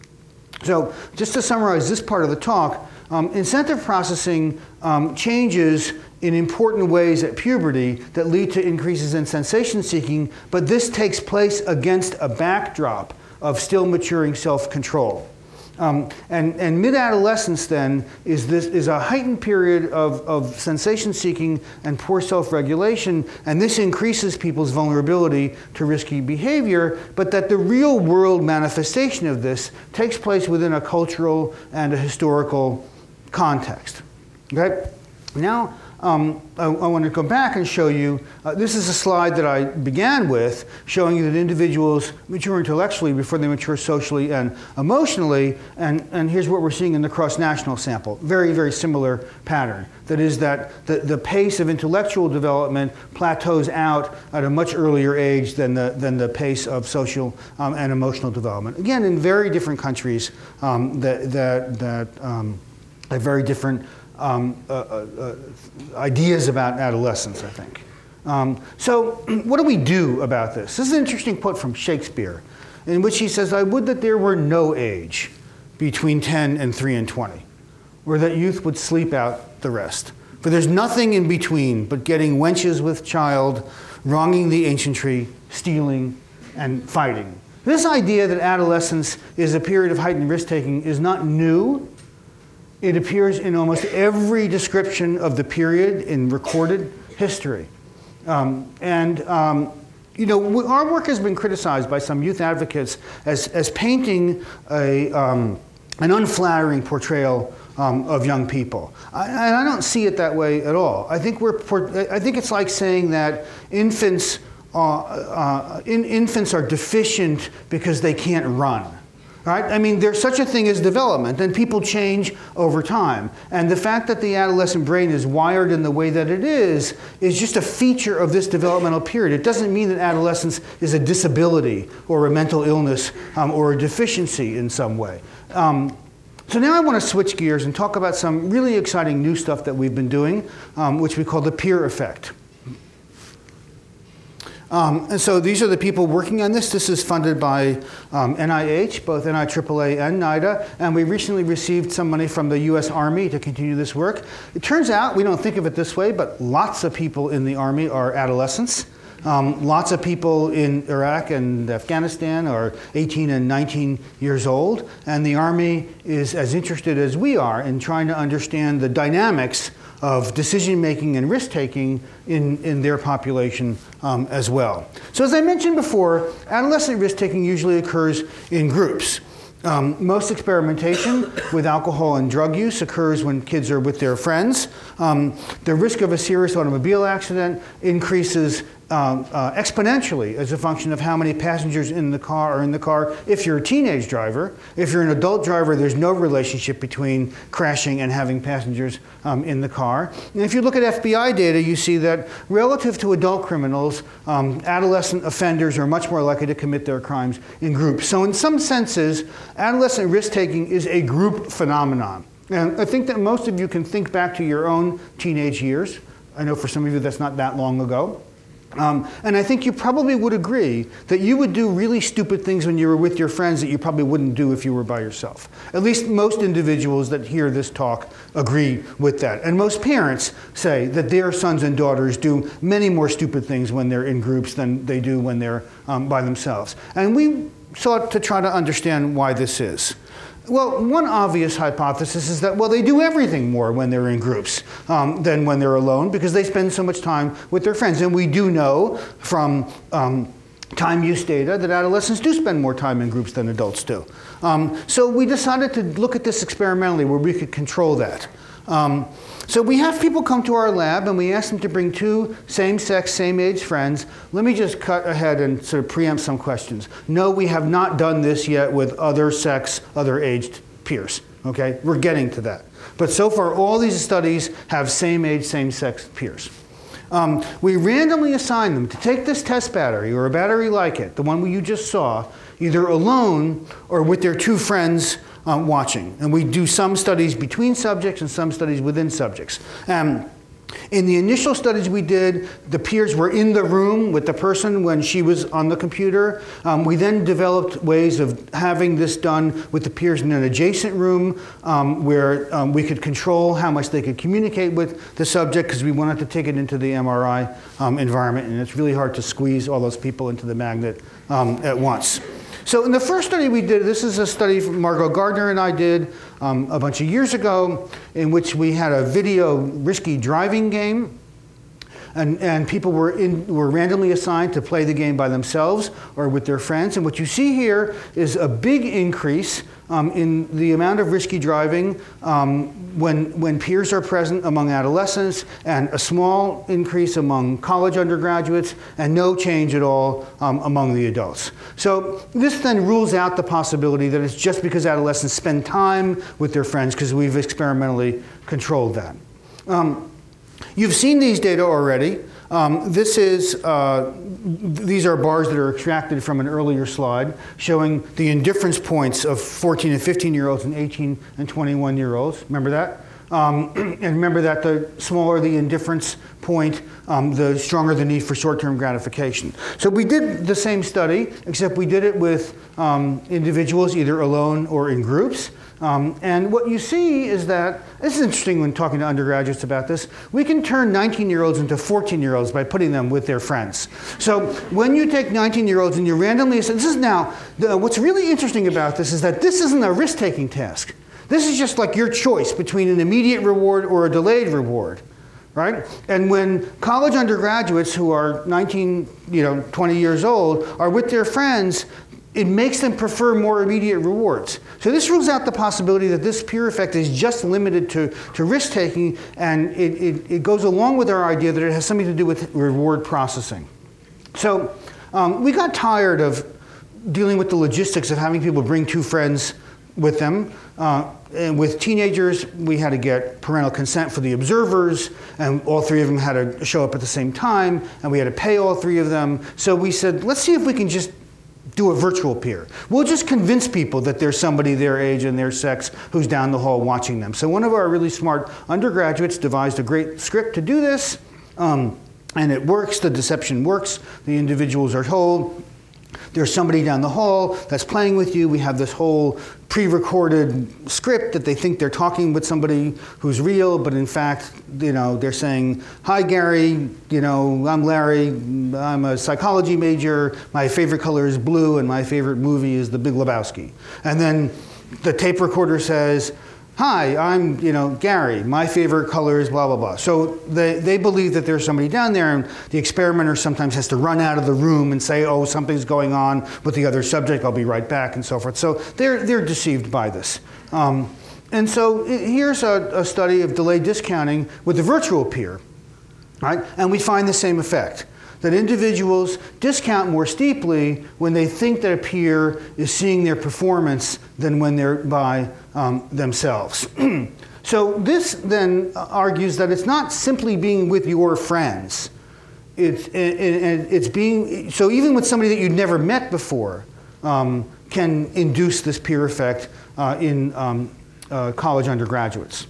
So just to summarize this part of the talk, Um, incentive processing um, changes in important ways at puberty that lead to increases in sensation seeking, but this takes place against a backdrop of still maturing self-control. Um, and and mid-adolescence then is this is a heightened period of, of sensation seeking and poor self-regulation, and this increases people's vulnerability to risky behavior, but that the real world manifestation of this takes place within a cultural and a historical context. Okay? Now, um, I, I want to go back and show you, uh, this is a slide that I began with, showing you that individuals mature intellectually before they mature socially and emotionally, and, and here's what we're seeing in the cross-national sample. Very, very similar pattern. That is that the, the pace of intellectual development plateaus out at a much earlier age than the, than the pace of social um, and emotional development. Again, in very different countries um, that, that, that um, have very different um, uh, uh, uh, ideas about adolescence, I think. Um, so what do we do about this? This is an interesting quote from Shakespeare, in which he says, "I would that there were no age between ten and three and twenty, or that youth would sleep out the rest. For there's nothing in between but getting wenches with child, wronging the ancientry, stealing, and fighting." This idea that adolescence is a period of heightened risk-taking is not new. It appears in almost every description of the period in recorded history. Um, and um, you know, our work has been criticized by some youth advocates as, as painting a, um, an unflattering portrayal um, of young people. I, and I don't see it that way at all. I think, we're, I think it's like saying that infants, uh, uh, in, infants are deficient because they can't run. Right? I mean, there's such a thing as development, and people change over time. And the fact that the adolescent brain is wired in the way that it is, is just a feature of this developmental period. It doesn't mean that adolescence is a disability or a mental illness um, or a deficiency in some way. Um, so now I want to switch gears and talk about some really exciting new stuff that we've been doing, um, which we call the peer effect. Um, and so these are the people working on this. This is funded by um, N I H, both N I triple A and NIDA, and we recently received some money from the U S Army to continue this work. It turns out, we don't think of it this way, but lots of people in the Army are adolescents. Um, lots of people in Iraq and Afghanistan are eighteen and nineteen years old, and the Army is as interested as we are in trying to understand the dynamics of decision-making and risk-taking in, in their population um, as well. So as I mentioned before, adolescent risk-taking usually occurs in groups. Um, most experimentation with alcohol and drug use occurs when kids are with their friends. Um, the risk of a serious automobile accident increases Um, uh, exponentially as a function of how many passengers in the car are in the car if you're a teenage driver. If you're an adult driver, there's no relationship between crashing and having passengers um, in the car. And if you look at F B I data, you see that relative to adult criminals, um, adolescent offenders are much more likely to commit their crimes in groups. So in some senses, adolescent risk-taking is a group phenomenon. And I think that most of you can think back to your own teenage years. I know for some of you that's not that long ago. Um, and I think you probably would agree that you would do really stupid things when you were with your friends that you probably wouldn't do if you were by yourself. At least most individuals that hear this talk agree with that. And most parents say that their sons and daughters do many more stupid things when they're in groups than they do when they're um, by themselves. And we sought to try to understand why this is. Well, one obvious hypothesis is that, well, they do everything more when they're in groups um, than when they're alone because they spend so much time with their friends. And we do know from um, time use data that adolescents do spend more time in groups than adults do. Um, so we decided to look at this experimentally where we could control that. Um, so we have people come to our lab and we ask them to bring two same-sex, same-age friends. Let me just cut ahead and sort of preempt some questions. No, we have not done this yet with other sex, other aged peers, okay? We're getting to that. But so far, all these studies have same-age, same-sex peers. Um, we randomly assign them to take this test battery or a battery like it, the one you just saw, either alone or with their two friends Um, watching. And we do some studies between subjects and some studies within subjects. Um, in the initial studies we did, the peers were in the room with the person when she was on the computer. Um, we then developed ways of having this done with the peers in an adjacent room um, where um, we could control how much they could communicate with the subject because we wanted to take it into the M R I um, environment, and it's really hard to squeeze all those people into the magnet um, at once. So in the first study we did, this is a study Margot Gardner and I did um, a bunch of years ago, in which we had a video risky driving game. And, and people were, in, were randomly assigned to play the game by themselves or with their friends. And what you see here is a big increase um, in the amount of risky driving um, when, when peers are present among adolescents, and a small increase among college undergraduates, and no change at all um, among the adults. So this then rules out the possibility that it's just because adolescents spend time with their friends, because we've experimentally controlled that. Um, You've seen these data already. Um, this is, uh, these are bars that are extracted from an earlier slide showing the indifference points of fourteen and fifteen year olds and eighteen and twenty-one year olds. Remember that? Um, and remember that the smaller the indifference point, um, the stronger the need for short-term gratification. So we did the same study, except we did it with um, individuals either alone or in groups. Um, and what you see is that, this is interesting when talking to undergraduates about this, we can turn nineteen-year-olds into fourteen-year-olds by putting them with their friends. So when you take nineteen-year-olds and you randomly, this is now, the, what's really interesting about this is that this isn't a risk-taking task. This is just like your choice between an immediate reward or a delayed reward, right? And when college undergraduates who are nineteen, you know, twenty years old are with their friends, it makes them prefer more immediate rewards. So this rules out the possibility that this peer effect is just limited to, to risk-taking, and it, it, it goes along with our idea that it has something to do with reward processing. So um, we got tired of dealing with the logistics of having people bring two friends with them. Uh, and with teenagers, we had to get parental consent for the observers, and all three of them had to show up at the same time, and we had to pay all three of them. So we said, let's see if we can just do a virtual peer. We'll just convince people that there's somebody their age and their sex who's down the hall watching them. So one of our really smart undergraduates devised a great script to do this, um, and it works, the deception works. The individuals are told, there's somebody down the hall that's playing with you. We have this whole pre-recorded script that they think they're talking with somebody who's real, but in fact, you know, they're saying, hi, Gary, you know, I'm Larry, I'm a psychology major, my favorite color is blue, and my favorite movie is The Big Lebowski. And then the tape recorder says, hi, I'm, you know, Gary, my favorite color is blah, blah, blah. So they, they believe that there's somebody down there, and the experimenter sometimes has to run out of the room and say, oh, something's going on with the other subject, I'll be right back, and so forth. So they're, they're deceived by this. Um, and so here's a, a study of delayed discounting with the virtual peer, right? And we find the same effect, that individuals discount more steeply when they think that a peer is seeing their performance than when they're by um, themselves. So this then argues that it's not simply being with your friends. It's, it, it, it's being, so even with somebody that you'd never met before um, can induce this peer effect uh, in um, uh, college undergraduates.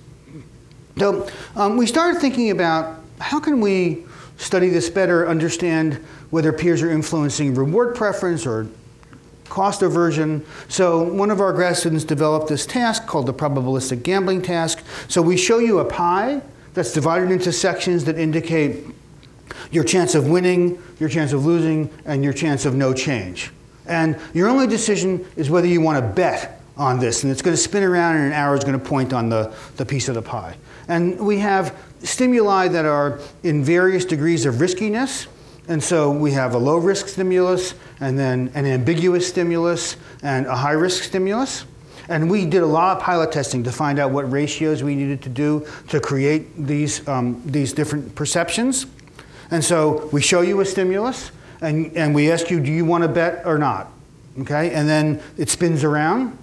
So um, we started thinking about how can we study this better, understand whether peers are influencing reward preference or cost aversion. So one of our grad students developed this task called the probabilistic gambling task. So we show you a pie that's divided into sections that indicate your chance of winning, your chance of losing, and your chance of no change. And your only decision is whether you want to bet on this. And it's going to spin around, and an arrow is going to point on the, the piece of the pie. And we have stimuli that are in various degrees of riskiness. And so we have a low-risk stimulus, and then an ambiguous stimulus, and a high-risk stimulus. And we did a lot of pilot testing to find out what ratios we needed to do to create these, um, these different perceptions. And so we show you a stimulus, and, and we ask you, do you want to bet or not? Okay? And then it spins around,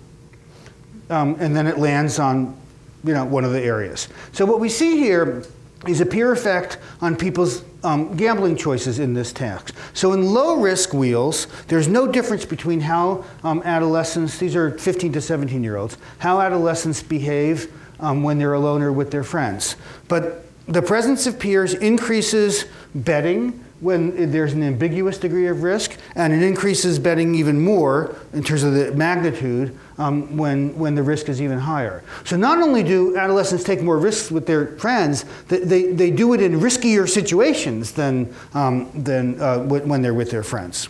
um, and then it lands on, you know, one of the areas. So what we see here is a peer effect on people's um, gambling choices in this task. So in low-risk wheels, there's no difference between how um, adolescents, these are fifteen to seventeen year olds, how adolescents behave um, when they're alone or with their friends. But the presence of peers increases betting when there's an ambiguous degree of risk, and it increases betting even more in terms of the magnitude um, when, when the risk is even higher. So not only do adolescents take more risks with their friends, they, they, they do it in riskier situations than, um, than uh, when they're with their friends.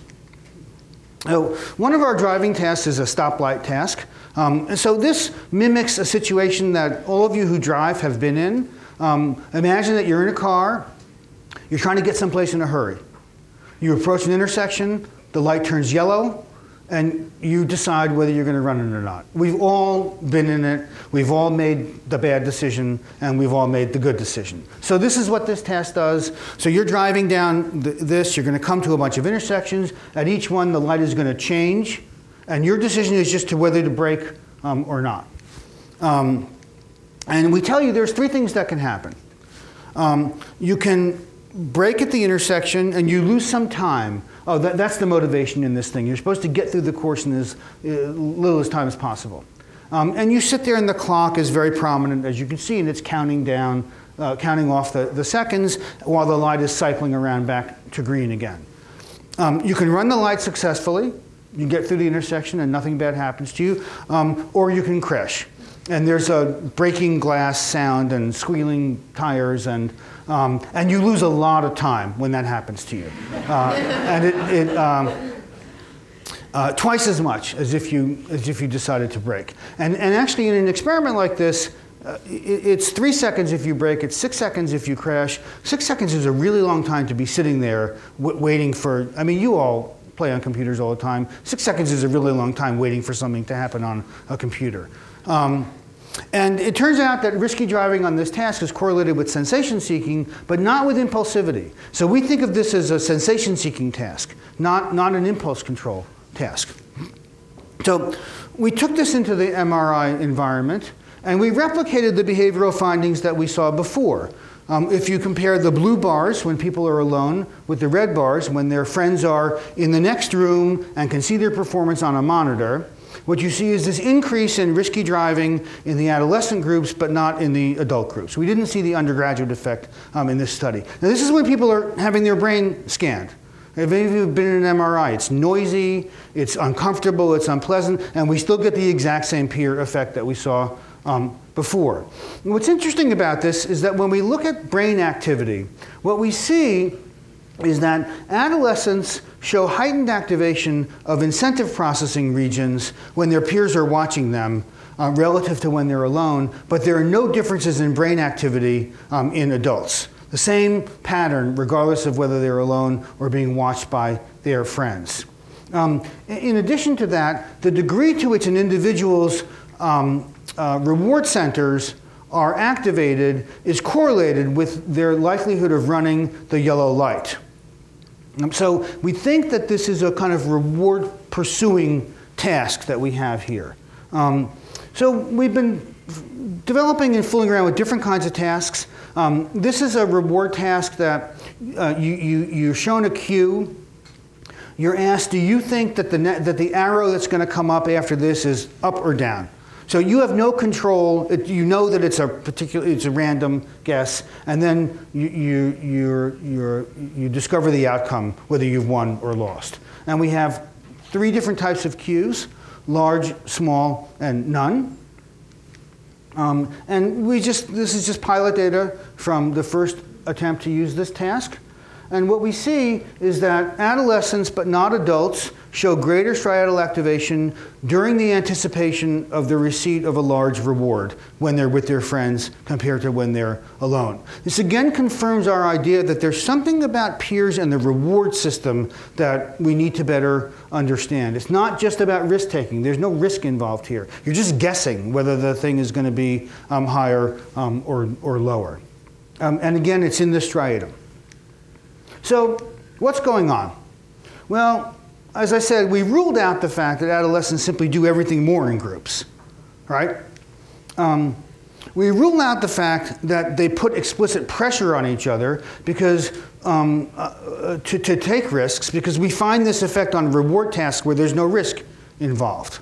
So one of our driving tasks is a stoplight task. Um, and so this mimics a situation that all of you who drive have been in. Um, imagine that you're in a car. You're trying to get someplace in a hurry. You approach an intersection, the light turns yellow, and you decide whether you're going to run it or not. We've all been in it. We've all made the bad decision, and we've all made the good decision. So this is what this task does. So you're driving down th this. You're going to come to a bunch of intersections. At each one, the light is going to change, and your decision is just to whether to brake um, or not. Um, and we tell you there's three things that can happen. Um, you can brake at the intersection, and you lose some time. Oh, that, that's the motivation in this thing. You're supposed to get through the course in as uh, little as time as possible. Um, and you sit there and the clock is very prominent, as you can see, and it's counting down, uh, counting off the, the seconds while the light is cycling around back to green again. Um, you can run the light successfully. You get through the intersection and nothing bad happens to you, um, or you can crash. And there's a breaking glass sound and squealing tires, and um, and you lose a lot of time when that happens to you. Uh, and it, it um, uh, twice as much as if you as if you decided to brake. And and actually, in an experiment like this, uh, it, it's three seconds if you brake. It's six seconds if you crash. Six seconds is a really long time to be sitting there w waiting for. I mean, you all play on computers all the time. Six seconds is a really long time waiting for something to happen on a computer. Um, and it turns out that risky driving on this task is correlated with sensation seeking, but not with impulsivity. So we think of this as a sensation seeking task, not, not an impulse control task. So we took this into the M R I environment, and we replicated the behavioral findings that we saw before. Um, if you compare the blue bars when people are alone with the red bars when their friends are in the next room and can see their performance on a monitor, what you see is this increase in risky driving in the adolescent groups, but not in the adult groups. We didn't see the undergraduate effect um, in this study. Now, this is when people are having their brain scanned. If any of you have been in an M R I, it's noisy, it's uncomfortable, it's unpleasant, and we still get the exact same peer effect that we saw um, before. And what's interesting about this is that when we look at brain activity, what we see is that adolescents show heightened activation of incentive processing regions when their peers are watching them uh, relative to when they're alone, but there are no differences in brain activity um, in adults. The same pattern, regardless of whether they're alone or being watched by their friends. Um, in addition to that, the degree to which an individual's um, uh, reward centers are activated is correlated with their likelihood of running the yellow light. Um, so we think that this is a kind of reward pursuing task that we have here. Um, so we've been developing and fooling around with different kinds of tasks. Um, this is a reward task that uh, you, you, you're shown a cue. You're asked, do you think that the, net, that the arrow that's going to come up after this is up or down? So you have no control. It, you know that it's a particular, it's a random guess, and then you, you, you're, you're, you discover the outcome, whether you've won or lost. And we have three different types of cues: large, small, and none. Um, and we just, this is just pilot data from the first attempt to use this task. And what we see is that adolescents, but not adults, show greater striatal activation during the anticipation of the receipt of a large reward when they're with their friends compared to when they're alone. This again confirms our idea that there's something about peers and the reward system that we need to better understand. It's not just about risk taking. There's no risk involved here. You're just guessing whether the thing is going to be um, higher um, or, or lower. Um, and again, it's in the striatum. So what's going on? Well, as I said, we ruled out the fact that adolescents simply do everything more in groups, right? Um, we ruled out the fact that they put explicit pressure on each other because um, uh, to, to take risks, because we find this effect on reward tasks where there's no risk involved.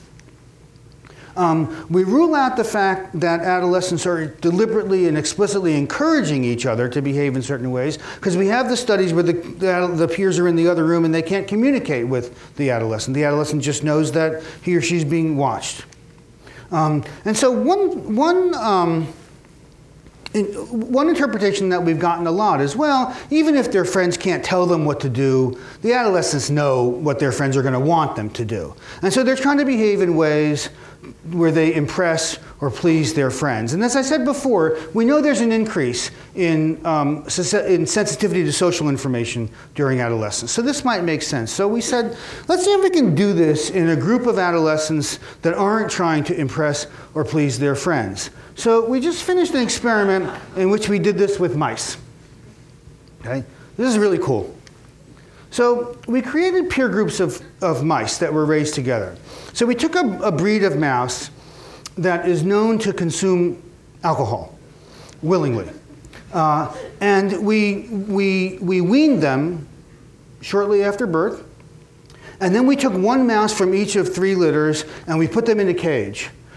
Um, we rule out the fact that adolescents are deliberately and explicitly encouraging each other to behave in certain ways, because we have the studies where the, the, the peers are in the other room and they can't communicate with the adolescent. The adolescent just knows that he or she's being watched. Um, and so one, one, um, in, one interpretation that we've gotten a lot is, well, even if their friends can't tell them what to do, the adolescents know what their friends are going to want them to do. And so they're trying to behave in ways where they impress or please their friends. And as I said before, we know there's an increase in, um, in sensitivity to social information during adolescence. So this might make sense. So we said, let's see if we can do this in a group of adolescents that aren't trying to impress or please their friends. So we just finished an experiment in which we did this with mice. Okay? This is really cool. So we created peer groups of, of mice that were raised together. So we took a, a breed of mouse that is known to consume alcohol willingly. Uh, and we, we, we weaned them shortly after birth. And then we took one mouse from each of three litters and we put them in a cage.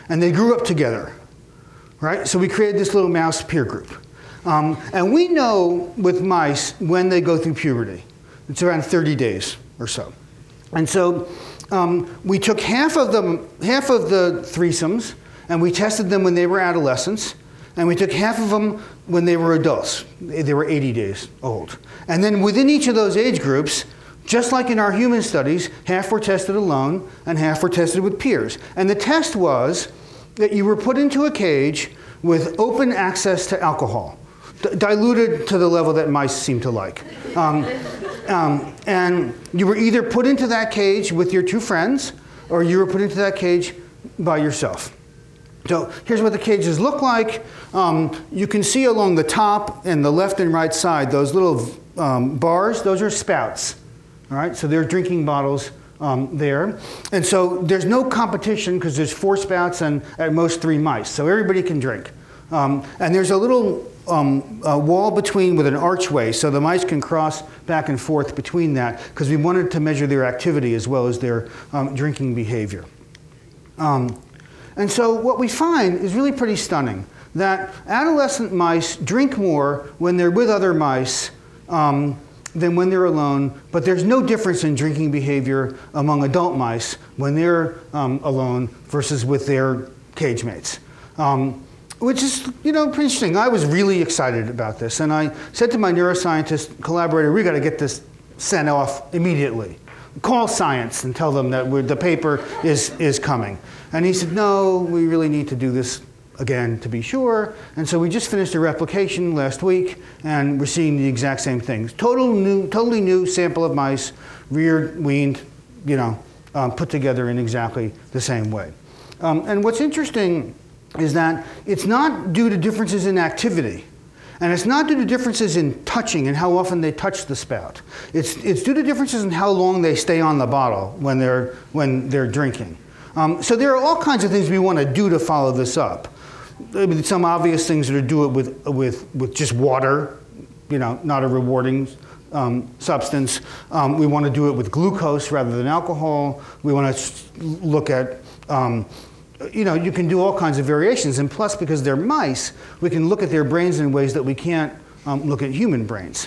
and they grew up together, right? So we created this little mouse peer group. Um, and we know with mice when they go through puberty. It's around thirty days or so. And so um, we took half of them, half of the threesomes, and we tested them when they were adolescents, and we took half of them when they were adults. They were eighty days old. And then within each of those age groups, just like in our human studies, half were tested alone and half were tested with peers. And the test was that you were put into a cage with open access to alcohol, d- diluted to the level that mice seem to like. Um, um, and you were either put into that cage with your two friends, or you were put into that cage by yourself. So here's what the cages look like. Um, you can see along the top and the left and right side, those little um, bars, those are spouts. All right, so they're drinking bottles um, there. And so there's no competition because there's four spouts and at most three mice. So everybody can drink. Um, and there's a little um, a wall between with an archway so the mice can cross back and forth between that because we wanted to measure their activity as well as their um, drinking behavior. Um, and so what we find is really pretty stunning, that adolescent mice drink more when they're with other mice um, than when they're alone, but there's no difference in drinking behavior among adult mice when they're um, alone versus with their cage mates. Um, which is, you know, pretty interesting. I was really excited about this, and I said to my neuroscientist collaborator, we got to get this sent off immediately. Call Science and tell them that we're, the paper is, is coming. And he said, no, we really need to do this again to be sure. And so we just finished a replication last week, and we're seeing the exact same things. Total new, totally new sample of mice, reared, weaned, you know, um, put together in exactly the same way. Um, and what's interesting is that it's not due to differences in activity. And it's not due to differences in touching and how often they touch the spout. It's, it's due to differences in how long they stay on the bottle when they're, when they're drinking. Um, so there are all kinds of things we want to do to follow this up. I mean, some obvious things are to do it with, with, with just water, you know, not a rewarding um, substance. Um, we want to do it with glucose rather than alcohol. We want to look at um, you know, you can do all kinds of variations, and plus, because they're mice, we can look at their brains in ways that we can't um, look at human brains.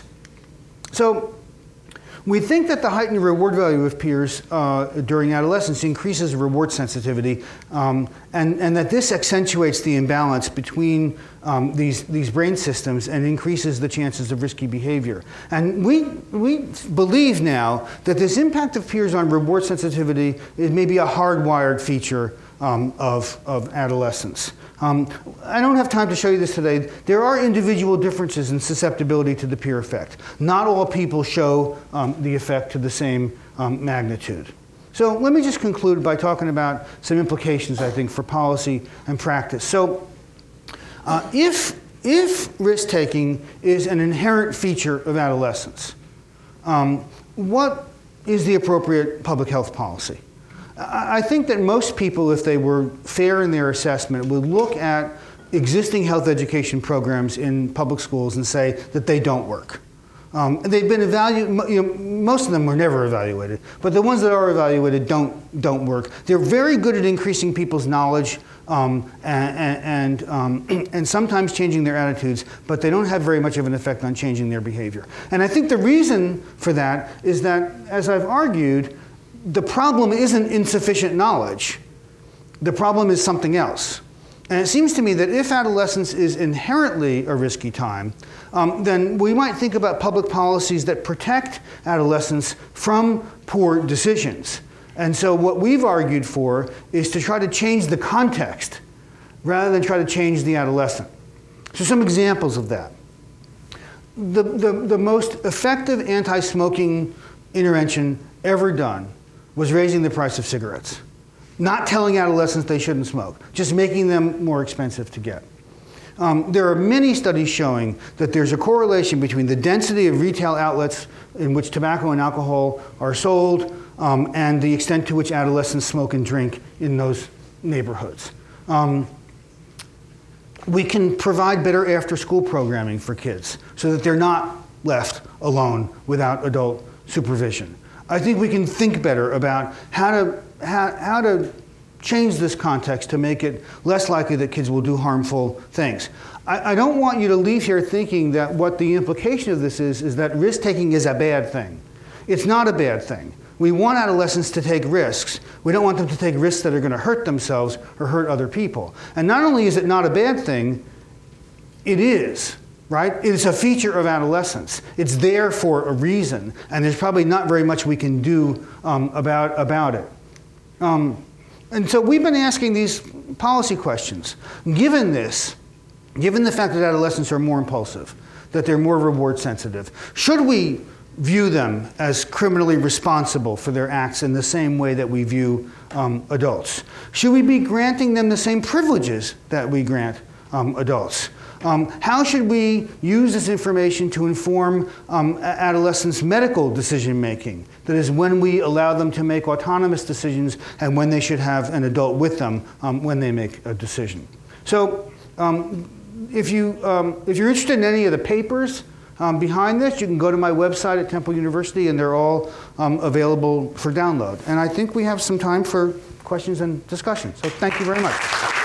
So we think that the heightened reward value of peers uh, during adolescence increases reward sensitivity, um, and, and that this accentuates the imbalance between um, these, these brain systems and increases the chances of risky behavior. And we, we believe now that this impact of peers on reward sensitivity is maybe a hardwired feature Um, of, of adolescence. Um, I don't have time to show you this today. There are individual differences in susceptibility to the peer effect. Not all people show um, the effect to the same um, magnitude. So let me just conclude by talking about some implications, I think, for policy and practice. So uh, if, if risk-taking is an inherent feature of adolescence, um, what is the appropriate public health policy? I think that most people, if they were fair in their assessment, would look at existing health education programs in public schools and say that they don't work. Um, they've been evaluated, you know, most of them were never evaluated, but the ones that are evaluated don't, don't work. They're very good at increasing people's knowledge um, and, and, um, and sometimes changing their attitudes, but they don't have very much of an effect on changing their behavior. And I think the reason for that is that, as I've argued, the problem isn't insufficient knowledge. The problem is something else. And it seems to me that if adolescence is inherently a risky time, um, then we might think about public policies that protect adolescents from poor decisions. And so what we've argued for is to try to change the context rather than try to change the adolescent. So some examples of that. The, the, the most effective anti-smoking intervention ever done was raising the price of cigarettes. Not telling adolescents they shouldn't smoke, just making them more expensive to get. Um, there are many studies showing that there's a correlation between the density of retail outlets in which tobacco and alcohol are sold um, and the extent to which adolescents smoke and drink in those neighborhoods. Um, we can provide better after-school programming for kids so that they're not left alone without adult supervision. I think we can think better about how to, how, how to change this context to make it less likely that kids will do harmful things. I, I don't want you to leave here thinking that what the implication of this is, is that risk-taking is a bad thing. It's not a bad thing. We want adolescents to take risks. We don't want them to take risks that are going to hurt themselves or hurt other people. And not only is it not a bad thing, it is, right? It's a feature of adolescence. It's there for a reason, and there's probably not very much we can do um, about, about it. Um, and so we've been asking these policy questions. Given this, given the fact that adolescents are more impulsive, that they're more reward sensitive, should we view them as criminally responsible for their acts in the same way that we view um, adults? Should we be granting them the same privileges that we grant um, adults? Um, how should we use this information to inform um, adolescents' medical decision making? That is, when we allow them to make autonomous decisions and when they should have an adult with them um, when they make a decision. So um, if, you, um, if you're interested in any of the papers um, behind this, you can go to my website at Temple University, and they're all um, available for download. And I think we have some time for questions and discussion. So thank you very much.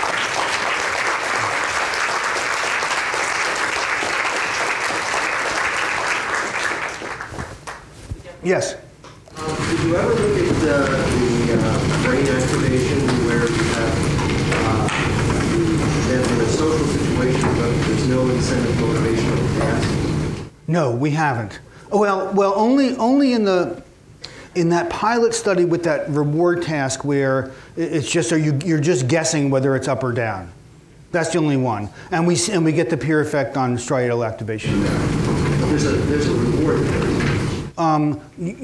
Yes? Um, did you ever look at uh, the uh, brain activation where you have uh, them in a social situation but there's no incentive motivational task? No, we haven't. Well, well, only only in the in that pilot study with that reward task where it's just are you you're just guessing whether it's up or down. That's the only one, and we and we get the peer effect on striatal activation. There's a there's a reward there. Um,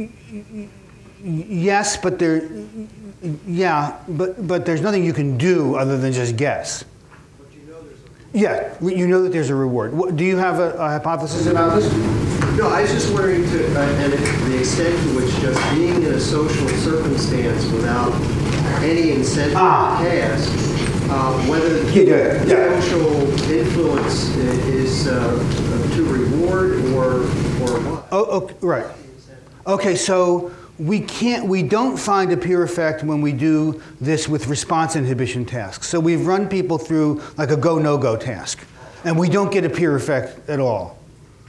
yes, but there, yeah, but but there's nothing you can do other than just guess. But you know there's a Yeah, you know that there's a reward. What, do you have a, a hypothesis about this? No, I was just wondering to uh, and it, the extent to which just being in a social circumstance without any incentive Ah. task, uh, whether the Yeah, yeah. social influence i- is uh, to reward or or what. Oh, okay, right. Okay, so we can't, we don't find a peer effect when we do this with response inhibition tasks. So we've run people through like a go, no go task, and we don't get a peer effect at all.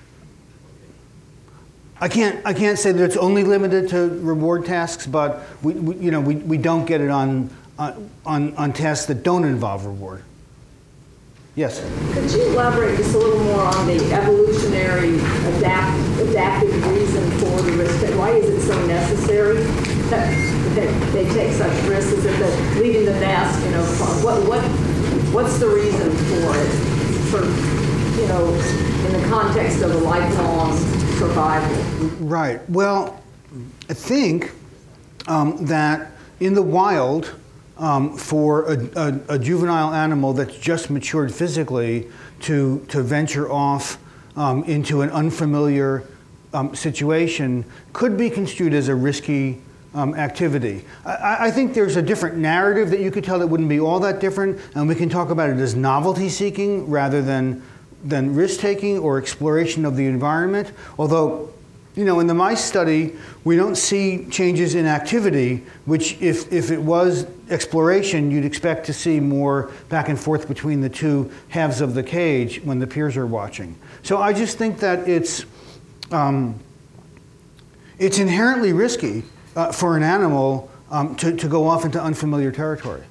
I can't, I can't say that it's only limited to reward tasks, but we, we you know, we, we don't get it on, on, on tasks that don't involve reward. Yes? Could you elaborate just a little more on the evolutionary adapt, adaptive reason for the risk? Why is it so necessary that, that they take such risks? Is it that leaving the nest, you know, what, what, what's the reason for it? For, you know, in the context of a lifelong survival? Right. Well, I think um, that in the wild, Um, for a, a, a juvenile animal that's just matured physically to, to venture off um, into an unfamiliar um, situation could be construed as a risky um, activity. I, I think there's a different narrative that you could tell that wouldn't be all that different, and we can talk about it as novelty seeking rather than, than risk taking or exploration of the environment, although you know, in the mice study, we don't see changes in activity, which if, if it was exploration, you'd expect to see more back and forth between the two halves of the cage when the peers are watching. So I just think that it's, um, it's inherently risky uh, for an animal um, to, to go off into unfamiliar territory.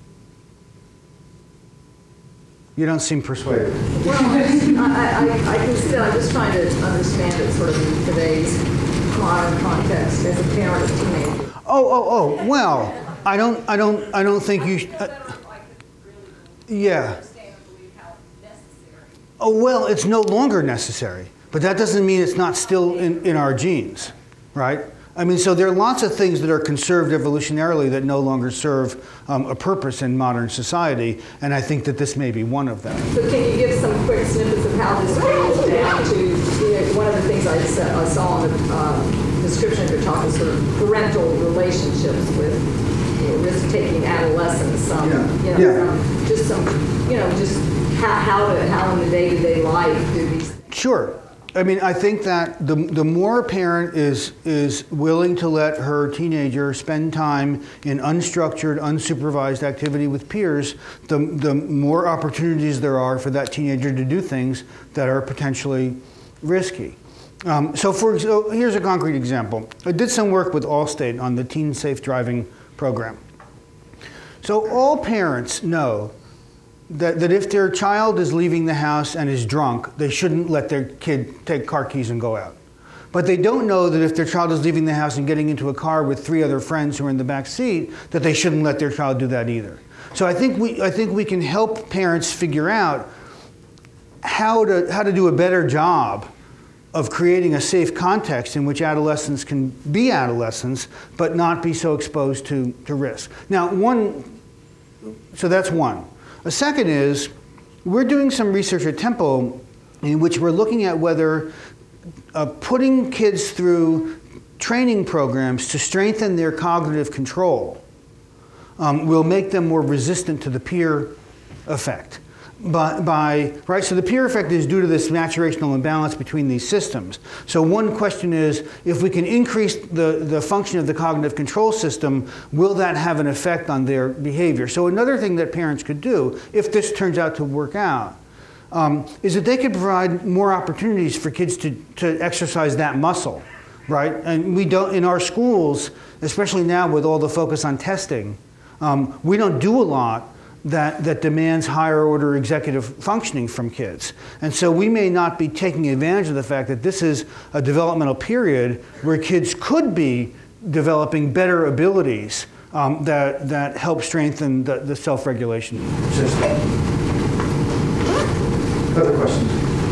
You don't seem persuaded. Well, I, I, I can see that. I'm just trying to understand it sort of in today's modern context as a parent of teenagers. Oh, oh, oh. Well, I don't, I don't, I don't think you. Sh- uh, yeah. Oh well, it's no longer necessary, but that doesn't mean it's not still in, in our genes, right? I mean, so there are lots of things that are conserved evolutionarily that no longer serve um, a purpose in modern society, and I think that this may be one of them. So can you give some quick snippets of how this goes down to, you know, one of the things I saw, I saw in the uh, description of your talk is sort of parental relationships with, you know, risk-taking adolescents, some, Yeah. you know, Yeah. some, just some, you know, just how, how, to, how in the day-to-day life do these things? Sure. I mean, I think that the the more a parent is is willing to let her teenager spend time in unstructured, unsupervised activity with peers, the the more opportunities there are for that teenager to do things that are potentially risky. Um, so, for so here's a concrete example. I did some work with Allstate on the Teen Safe Driving program. So all parents know that, that if their child is leaving the house and is drunk, they shouldn't let their kid take car keys and go out. But they don't know that if their child is leaving the house and getting into a car with three other friends who are in the back seat, that they shouldn't let their child do that either. So I think we, I think we can help parents figure out how to, how to do a better job of creating a safe context in which adolescents can be adolescents, but not be so exposed to, to risk. Now, one, so that's one. A second is, we're doing some research at Temple in which we're looking at whether uh, putting kids through training programs to strengthen their cognitive control um, will make them more resistant to the peer effect. By, by, right, so the peer effect is due to this maturational imbalance between these systems. So one question is, if we can increase the, the function of the cognitive control system, will that have an effect on their behavior? So another thing that parents could do, if this turns out to work out, um, is that they could provide more opportunities for kids to, to exercise that muscle, right? And we don't, in our schools, especially now with all the focus on testing, um, we don't do a lot that, that demands higher order executive functioning from kids. And so we may not be taking advantage of the fact that this is a developmental period where kids could be developing better abilities um, that, that help strengthen the, the self-regulation system. Other questions?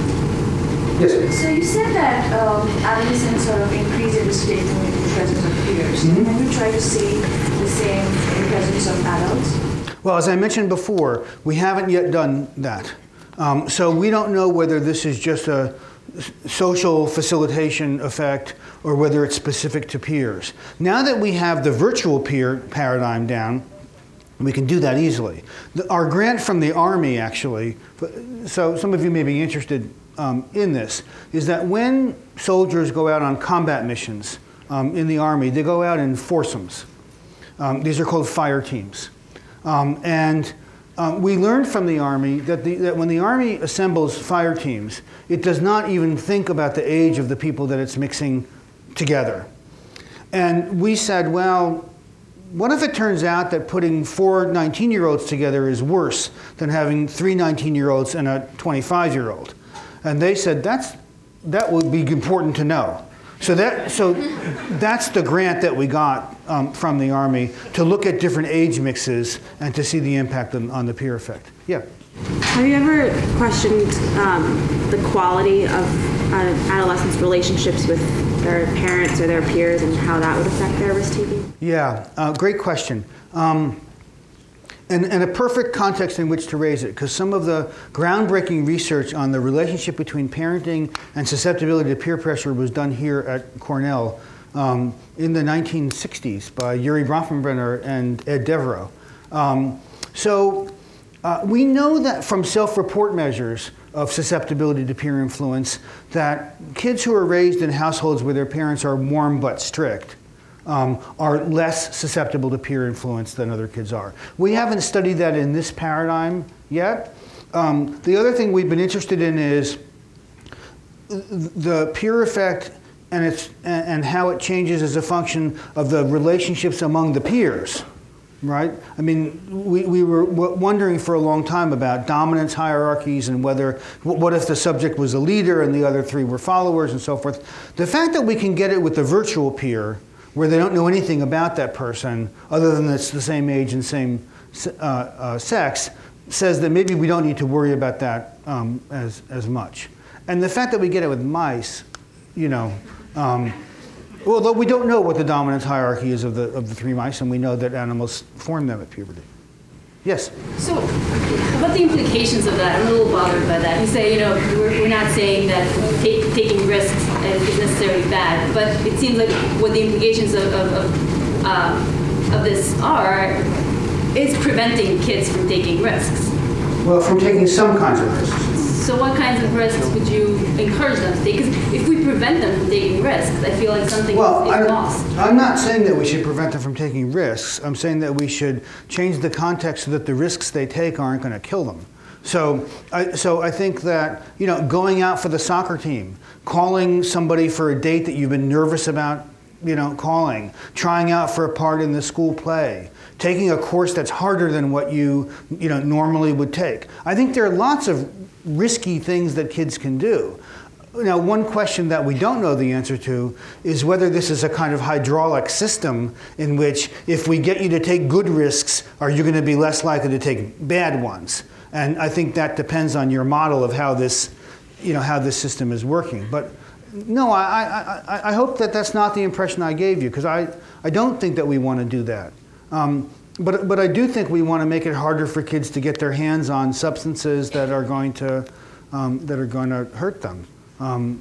Yes? So you said that um, adolescents sort of increase their risk-taking in the presence of peers. Mm-hmm. Can you try to see the same in the presence of adults? Well, as I mentioned before, we haven't yet done that. Um, so we don't know whether this is just a social facilitation effect or whether it's specific to peers. Now that we have the virtual peer paradigm down, we can do that easily. The, our grant from the Army, actually, so some of you may be interested um, in this, is that when soldiers go out on combat missions um, in the Army, they go out in foursomes. Um, these are called fire teams. Um, and um, we learned from the Army that, the, that when the Army assembles fire teams, it does not even think about the age of the people that it's mixing together. And we said, well, what if it turns out that putting four nineteen-year-olds together is worse than having three nineteen-year-olds and a twenty-five-year-old? And they said, that's, that would be important to know. So that so that's the grant that we got um, from the Army to look at different age mixes and to see the impact on, on the peer effect. Yeah. Have you ever questioned um, the quality of uh, adolescents' relationships with their parents or their peers and how that would affect their risk-taking? Yeah, uh, great question. Um, And, and a perfect context in which to raise it, because some of the groundbreaking research on the relationship between parenting and susceptibility to peer pressure was done here at Cornell um, in the nineteen sixties by Yuri Bronfenbrenner and Ed Devereaux. Um, so uh, we know that from self-report measures of susceptibility to peer influence that kids who are raised in households where their parents are warm but strict Um, are less susceptible to peer influence than other kids are. We haven't studied that in this paradigm yet. Um, the other thing we've been interested in is the peer effect and, its, and how it changes as a function of the relationships among the peers, right? I mean, we, we were wondering for a long time about dominance hierarchies and whether, what if the subject was a leader and the other three were followers and so forth. The fact that we can get it with the virtual peer where they don't know anything about that person other than it's the same age and same uh, uh, sex, says that maybe we don't need to worry about that um, as, as much. And the fact that we get it with mice, you know, um, although we don't know what the dominance hierarchy is of the, of the three mice, and we know that animals form them at puberty. Yes? So, what the implications of that? I'm a little bothered by that. You say, you know, we're, we're not saying that take, taking risks is necessarily bad, but it seems like what the implications of, of, of, um, of this are is preventing kids from taking risks. Well, from taking some kinds of risks. So what kinds of risks would you encourage them to take? Because if we prevent them from taking risks, I feel like something Well, is, I, is lost. I'm not saying that we should prevent them from taking risks. I'm saying that we should change the context so that the risks they take aren't going to kill them. So, I, so I think that, you know, going out for the soccer team, calling somebody for a date that you've been nervous about, you know, calling, trying out for a part in the school play, taking a course that's harder than what you, you know, normally would take. I think there are lots of risky things that kids can do. Now, one question that we don't know the answer to is whether this is a kind of hydraulic system in which if we get you to take good risks, are you going to be less likely to take bad ones? And I think that depends on your model of how this, you know, how this system is working. But no, I, I, I hope that that's not the impression I gave you, because I, I don't think that we want to do that. Um, but, but I do think we want to make it harder for kids to get their hands on substances that are going to, um, that are going to hurt them. Um,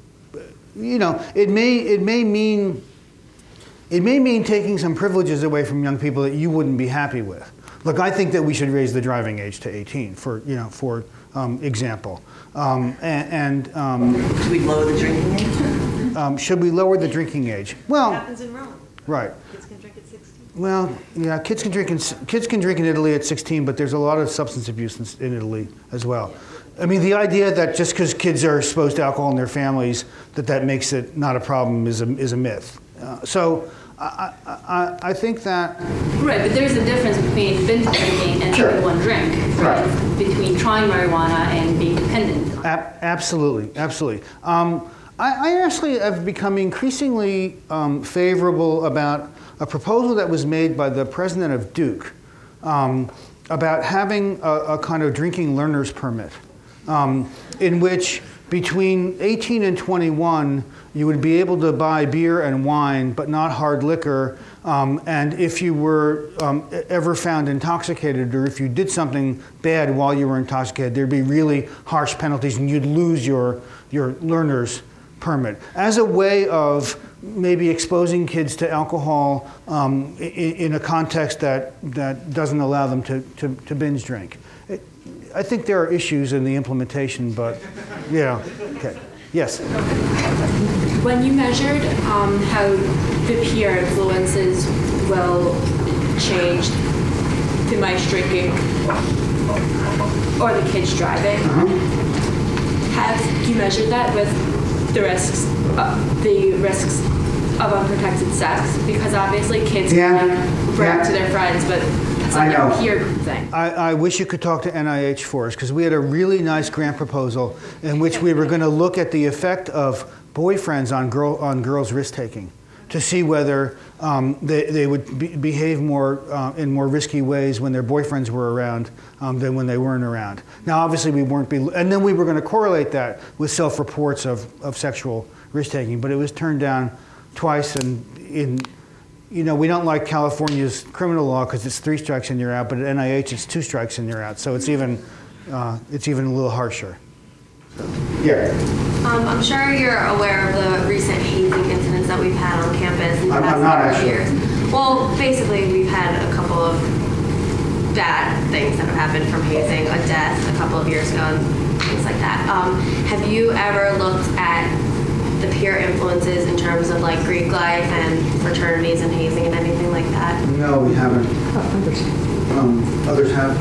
you know, it may, it may mean, it may mean taking some privileges away from young people that you wouldn't be happy with. Look, I think that we should raise the driving age to eighteen, for, you know, for um, example. Um, and and um, should we lower the drinking age? Um, should we lower the drinking age? Well, It happens in Rome. Right. Kids can drink at sixteen. Well, yeah, kids can drink in kids can drink in Italy at sixteen, but there's a lot of substance abuse in, in Italy as well. I mean, the idea that just because kids are exposed to alcohol in their families, that that makes it not a problem is a is a myth. Uh, so. I, I, I think that... Right, but there's a difference between binge drinking and Sure. having one drink. Right. Between trying marijuana and being dependent. Ab- absolutely, absolutely. Um, I, I actually have become increasingly um, favorable about a proposal that was made by the president of Duke um, about having a, a kind of drinking learner's permit, um, in which between eighteen and twenty-one, you would be able to buy beer and wine, but not hard liquor. Um, and if you were um, ever found intoxicated, or if you did something bad while you were intoxicated, there'd be really harsh penalties, and you'd lose your your learner's permit. As a way of maybe exposing kids to alcohol um, in, in a context that that doesn't allow them to to, to binge drink. It, I think there are issues in the implementation, but yeah, okay, yes. When you measured um, how the peer influences will change the mice drinking or the kids driving, Uh-huh. have you measured that with the risks, uh, the risks of unprotected sex? Because obviously kids Yeah. can like, brag Yeah. to their friends, but it's I like know. a peer group thing. I, I wish you could talk to N I H for us, because we had a really nice grant proposal in which we were going to look at the effect of boyfriends on girl on girls' risk taking, to see whether um, they, they would be, behave more uh, in more risky ways when their boyfriends were around um, than when they weren't around. Now, obviously, we weren't be, and then we were going to correlate that with self-reports of, of sexual risk taking, but it was turned down twice. And in you know, we don't like California's criminal law because it's three strikes and you're out, but at N I H it's two strikes and you're out. So it's even uh, it's even a little harsher. Yeah. Um, I'm sure you're aware of the recent hazing incidents that we've had on campus in the I'm- past I'm not couple of actually. years. Well, basically, we've had a couple of bad things that have happened from hazing, a death a couple of years ago, and things like that. Um, have you ever looked at the peer influences in terms of like Greek life and fraternities and hazing and anything like that? No, we haven't. Um, others have.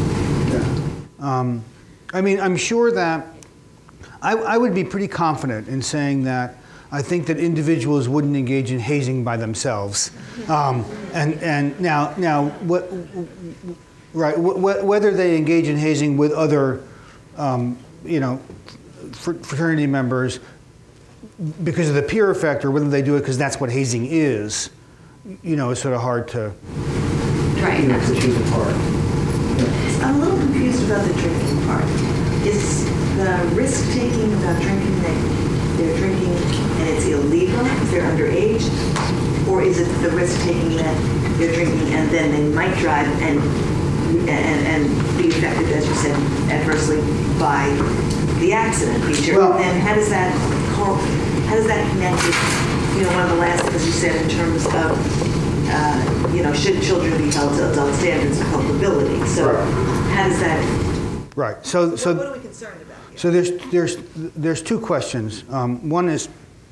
Yeah. Um, I mean, I'm sure that I, I would be pretty confident in saying that I think that individuals wouldn't engage in hazing by themselves. Um, and and now now what right wh- whether they engage in hazing with other um, you know fr- fraternity members because of the peer effect, or whether they do it because that's what hazing is, you know, it's sort of hard to Right. you know, to choose apart. I'm a little confused about the drinking part. Is the risk-taking about drinking that they're drinking and it's illegal if they're underage? Or is it the risk-taking that they're drinking and then they might drive and and, and be affected, as you said, adversely by the accident feature? Well- and how does that cor- how does that connect with, you know, one of the last things you said in terms of, uh, you know, should children be held to adult standards of culpability? So Right. how does that... Right. So so. What are we concerned about? So there's there's there's two questions. Um, one is,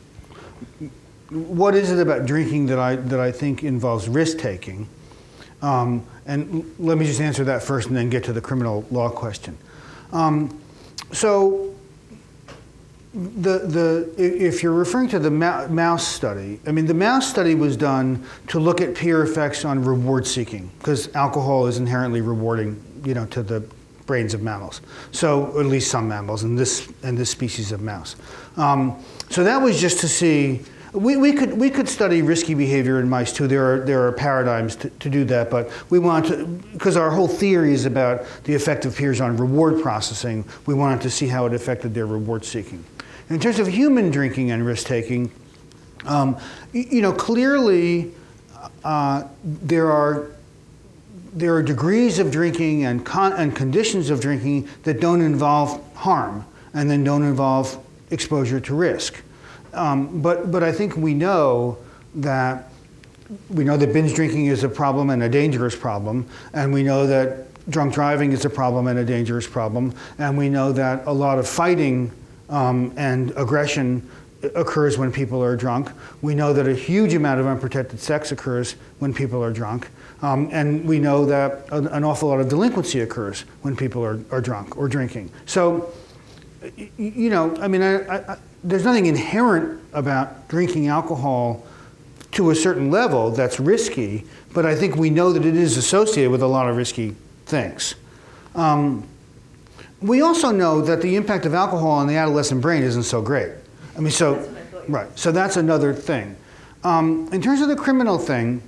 what is it about drinking that I that I think involves risk taking? Um, and let me just answer that first, and then get to the criminal law question. Um, so. The, the, if you're referring to the mouse study, I mean, the mouse study was done to look at peer effects on reward seeking, because alcohol is inherently rewarding, you know, to the brains of mammals. So, or at least some mammals, and this, and this species of mouse. Um, so that was just to see, we, we, could, we could study risky behavior in mice too. There are, there are paradigms to, to do that, but we want to, because our whole theory is about the effect of peers on reward processing, we wanted to see how it affected their reward seeking. In terms of human drinking and risk-taking, um, you know, clearly uh, there are there are degrees of drinking and con and conditions of drinking that don't involve harm and then don't involve exposure to risk. Um, but but I think we know that we know that binge drinking is a problem and a dangerous problem, and we know that drunk driving is a problem and a dangerous problem, and we know that a lot of fighting Um, and aggression occurs when people are drunk. We know that a huge amount of unprotected sex occurs when people are drunk. Um, and we know that an, an awful lot of delinquency occurs when people are, are drunk or drinking. So, you know, I mean, I, I, there's nothing inherent about drinking alcohol to a certain level that's risky, but I think we know that it is associated with a lot of risky things. Um, We also know that the impact of alcohol on the adolescent brain isn't so great. I mean, so, right, so that's another thing. Um, in terms of the criminal thing,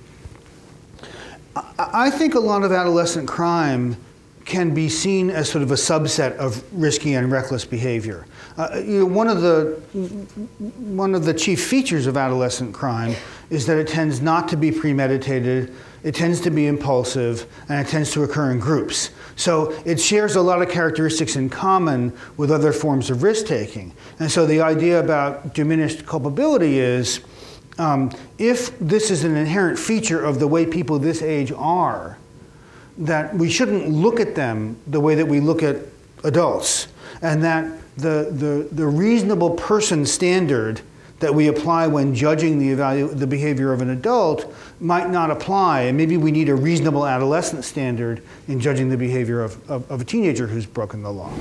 I, I think a lot of adolescent crime can be seen as sort of a subset of risky and reckless behavior. Uh, you know, one of the one of the chief features of adolescent crime is that it tends not to be premeditated, it tends to be impulsive, and it tends to occur in groups. So it shares a lot of characteristics in common with other forms of risk-taking. And so the idea about diminished culpability is, um, if this is an inherent feature of the way people this age are, that we shouldn't look at them the way that we look at adults, and that the, the, the reasonable person standard that we apply when judging the, evalu the behavior of an adult might not apply, and maybe we need a reasonable adolescent standard in judging the behavior of, of, of a teenager who's broken the law.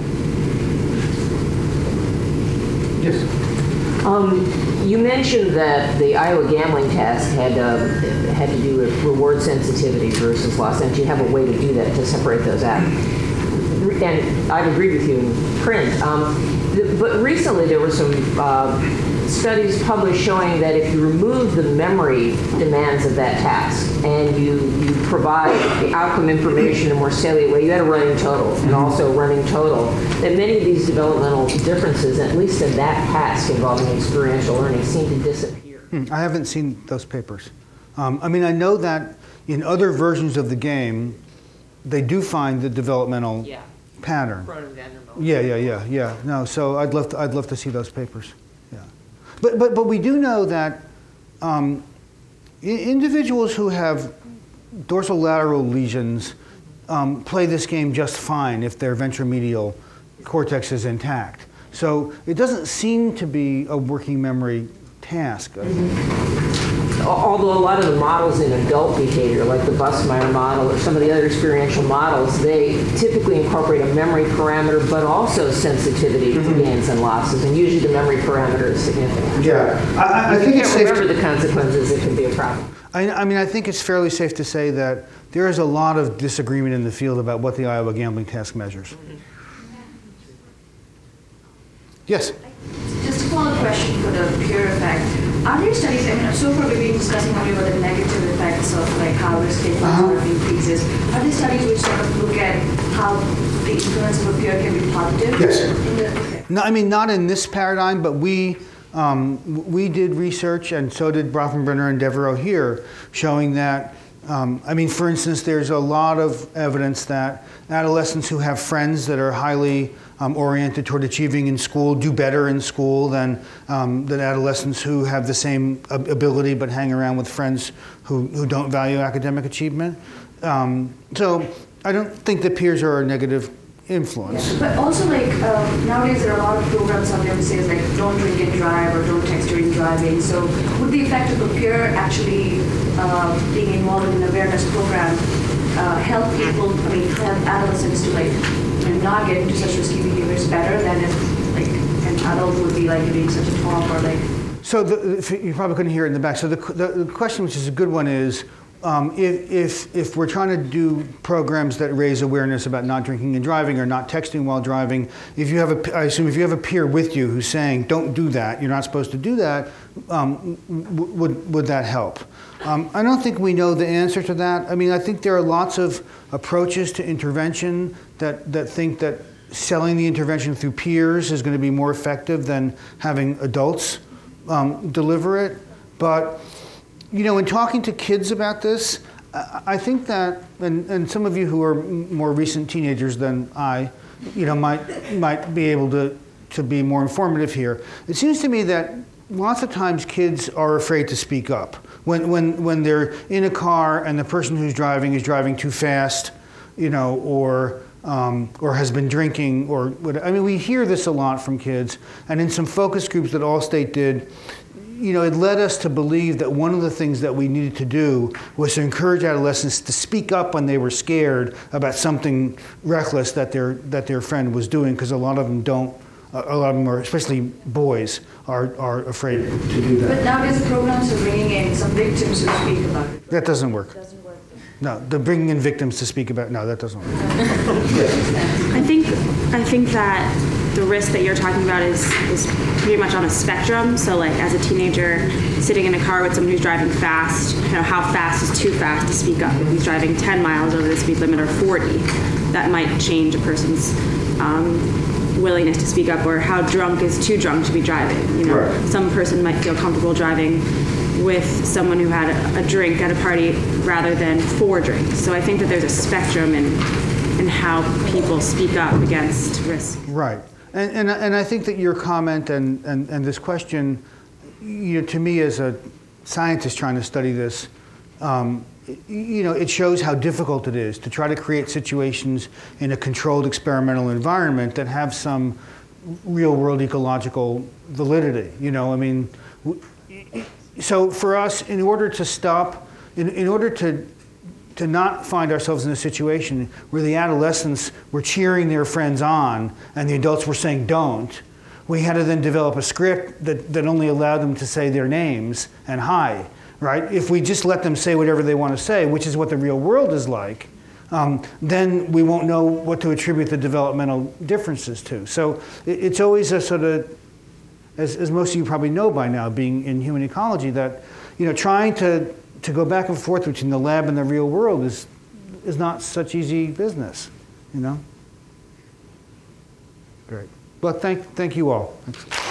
Yes? Um, you mentioned that the Iowa gambling test had, uh, had to do with reward sensitivity versus loss, and you have a way to do that, to separate those out. And I've agreed with you in print. Um, but recently there were some uh, studies published showing that if you remove the memory demands of that task and you, you provide the outcome information in a more salient way, you had a running total and also running total, that many of these developmental differences, at least in that task involving experiential learning, seem to disappear. Hmm, I haven't seen those papers. Um, I mean, I know that in other versions of the game, they do find the developmental yeah. pattern. Yeah, yeah, yeah, yeah. No, so I'd love to, I'd love to see those papers. Yeah, but but but we do know that um, I- individuals who have dorsolateral lesions um, play this game just fine if their ventromedial cortex is intact. So it doesn't seem to be a working memory task. Although a lot of the models in adult behavior, like the Bussmeyer model or some of the other experiential models, they typically incorporate a memory parameter, but also sensitivity mm-hmm. to gains and losses, and usually the memory parameter is significant. Yeah, I, I think it's safe. If you can't remember the consequences, it can be a problem. I, I mean, I think it's fairly safe to say that there is a lot of disagreement in the field about what the Iowa gambling test measures. Mm-hmm. Yes? Just a follow-up question for the peer effect. Are there studies, I mean, so far we've been discussing only about the negative effects of like how risk-taking uh-huh. sort of increases. Are there studies which sort of look at how the influence of a peer can be positive? Yes. In the, okay. No, I mean, not in this paradigm, but we um, we did research, and so did Brofenbrenner and Devereaux here, showing that, um, I mean, for instance, there's a lot of evidence that adolescents who have friends that are highly Um, oriented toward achieving in school do better in school than um, than adolescents who have the same ability but hang around with friends who, who don't value academic achievement. Um, so I don't think that peers are a negative influence. Yeah. But also, like, um, nowadays there are a lot of programs out there that says like don't drink and drive or don't text during driving. So would the effect of a peer actually uh, being involved in an awareness program uh, help people, I mean, help adolescents to like you know, not get into such risky behaviors better than if like an adult would be like doing such a talk or like. So the, if you probably couldn't hear it in the back. So the, the, the question, which is a good one, is um, if, if, if we're trying to do programs that raise awareness about not drinking and driving or not texting while driving, if you have a, I assume if you have a peer with you who's saying, don't do that, you're not supposed to do that, um, w- would, would that help? Um, I don't think we know the answer to that. I mean, I think there are lots of approaches to intervention that, that think that selling the intervention through peers is going to be more effective than having adults um, deliver it. But, you know, in talking to kids about this, I, I think that, and, and some of you who are more recent teenagers than I, you know, might, might be able to, to be more informative here. It seems to me that lots of times kids are afraid to speak up. When, when, when they're in a car and the person who's driving is driving too fast, you know, or, um, or has been drinking, or what, I mean, we hear this a lot from kids. And in some focus groups that Allstate did, you know, it led us to believe that one of the things that we needed to do was to encourage adolescents to speak up when they were scared about something reckless that their, that their friend was doing, because a lot of them don't. A lot of them are, especially boys, are, are afraid to do that. But nowadays the programs are bringing in some victims who speak about it. That doesn't work. It doesn't work. No, the bringing in victims to speak about, no, that doesn't work. I think I think that the risk that you're talking about is is pretty much on a spectrum. So like as a teenager sitting in a car with someone who's driving fast, you know, how fast is too fast to speak up? If he's driving ten miles over the speed limit or forty, that might change a person's um, willingness to speak up, or how drunk is too drunk to be driving. You know, right. Some person might feel comfortable driving with someone who had a, a drink at a party rather than four drinks. So I think that there's a spectrum in in how people speak up against risk. Right, and and, and I think that your comment and, and, and this question, you know, to me as a scientist trying to study this, um, you know, it shows how difficult it is to try to create situations in a controlled experimental environment that have some real-world ecological validity. You know, I mean, so for us, in order to stop, in, in order to to not find ourselves in a situation where the adolescents were cheering their friends on and the adults were saying don't, we had to then develop a script that, that only allowed them to say their names and hi. Right? If we just let them say whatever they want to say, which is what the real world is like, um, then we won't know what to attribute the developmental differences to. So it, it's always a sort of, as, as most of you probably know by now, being in human ecology, that you know trying to, to go back and forth between the lab and the real world is is not such easy business. You know. Great. Well, thank thank you all. Thanks.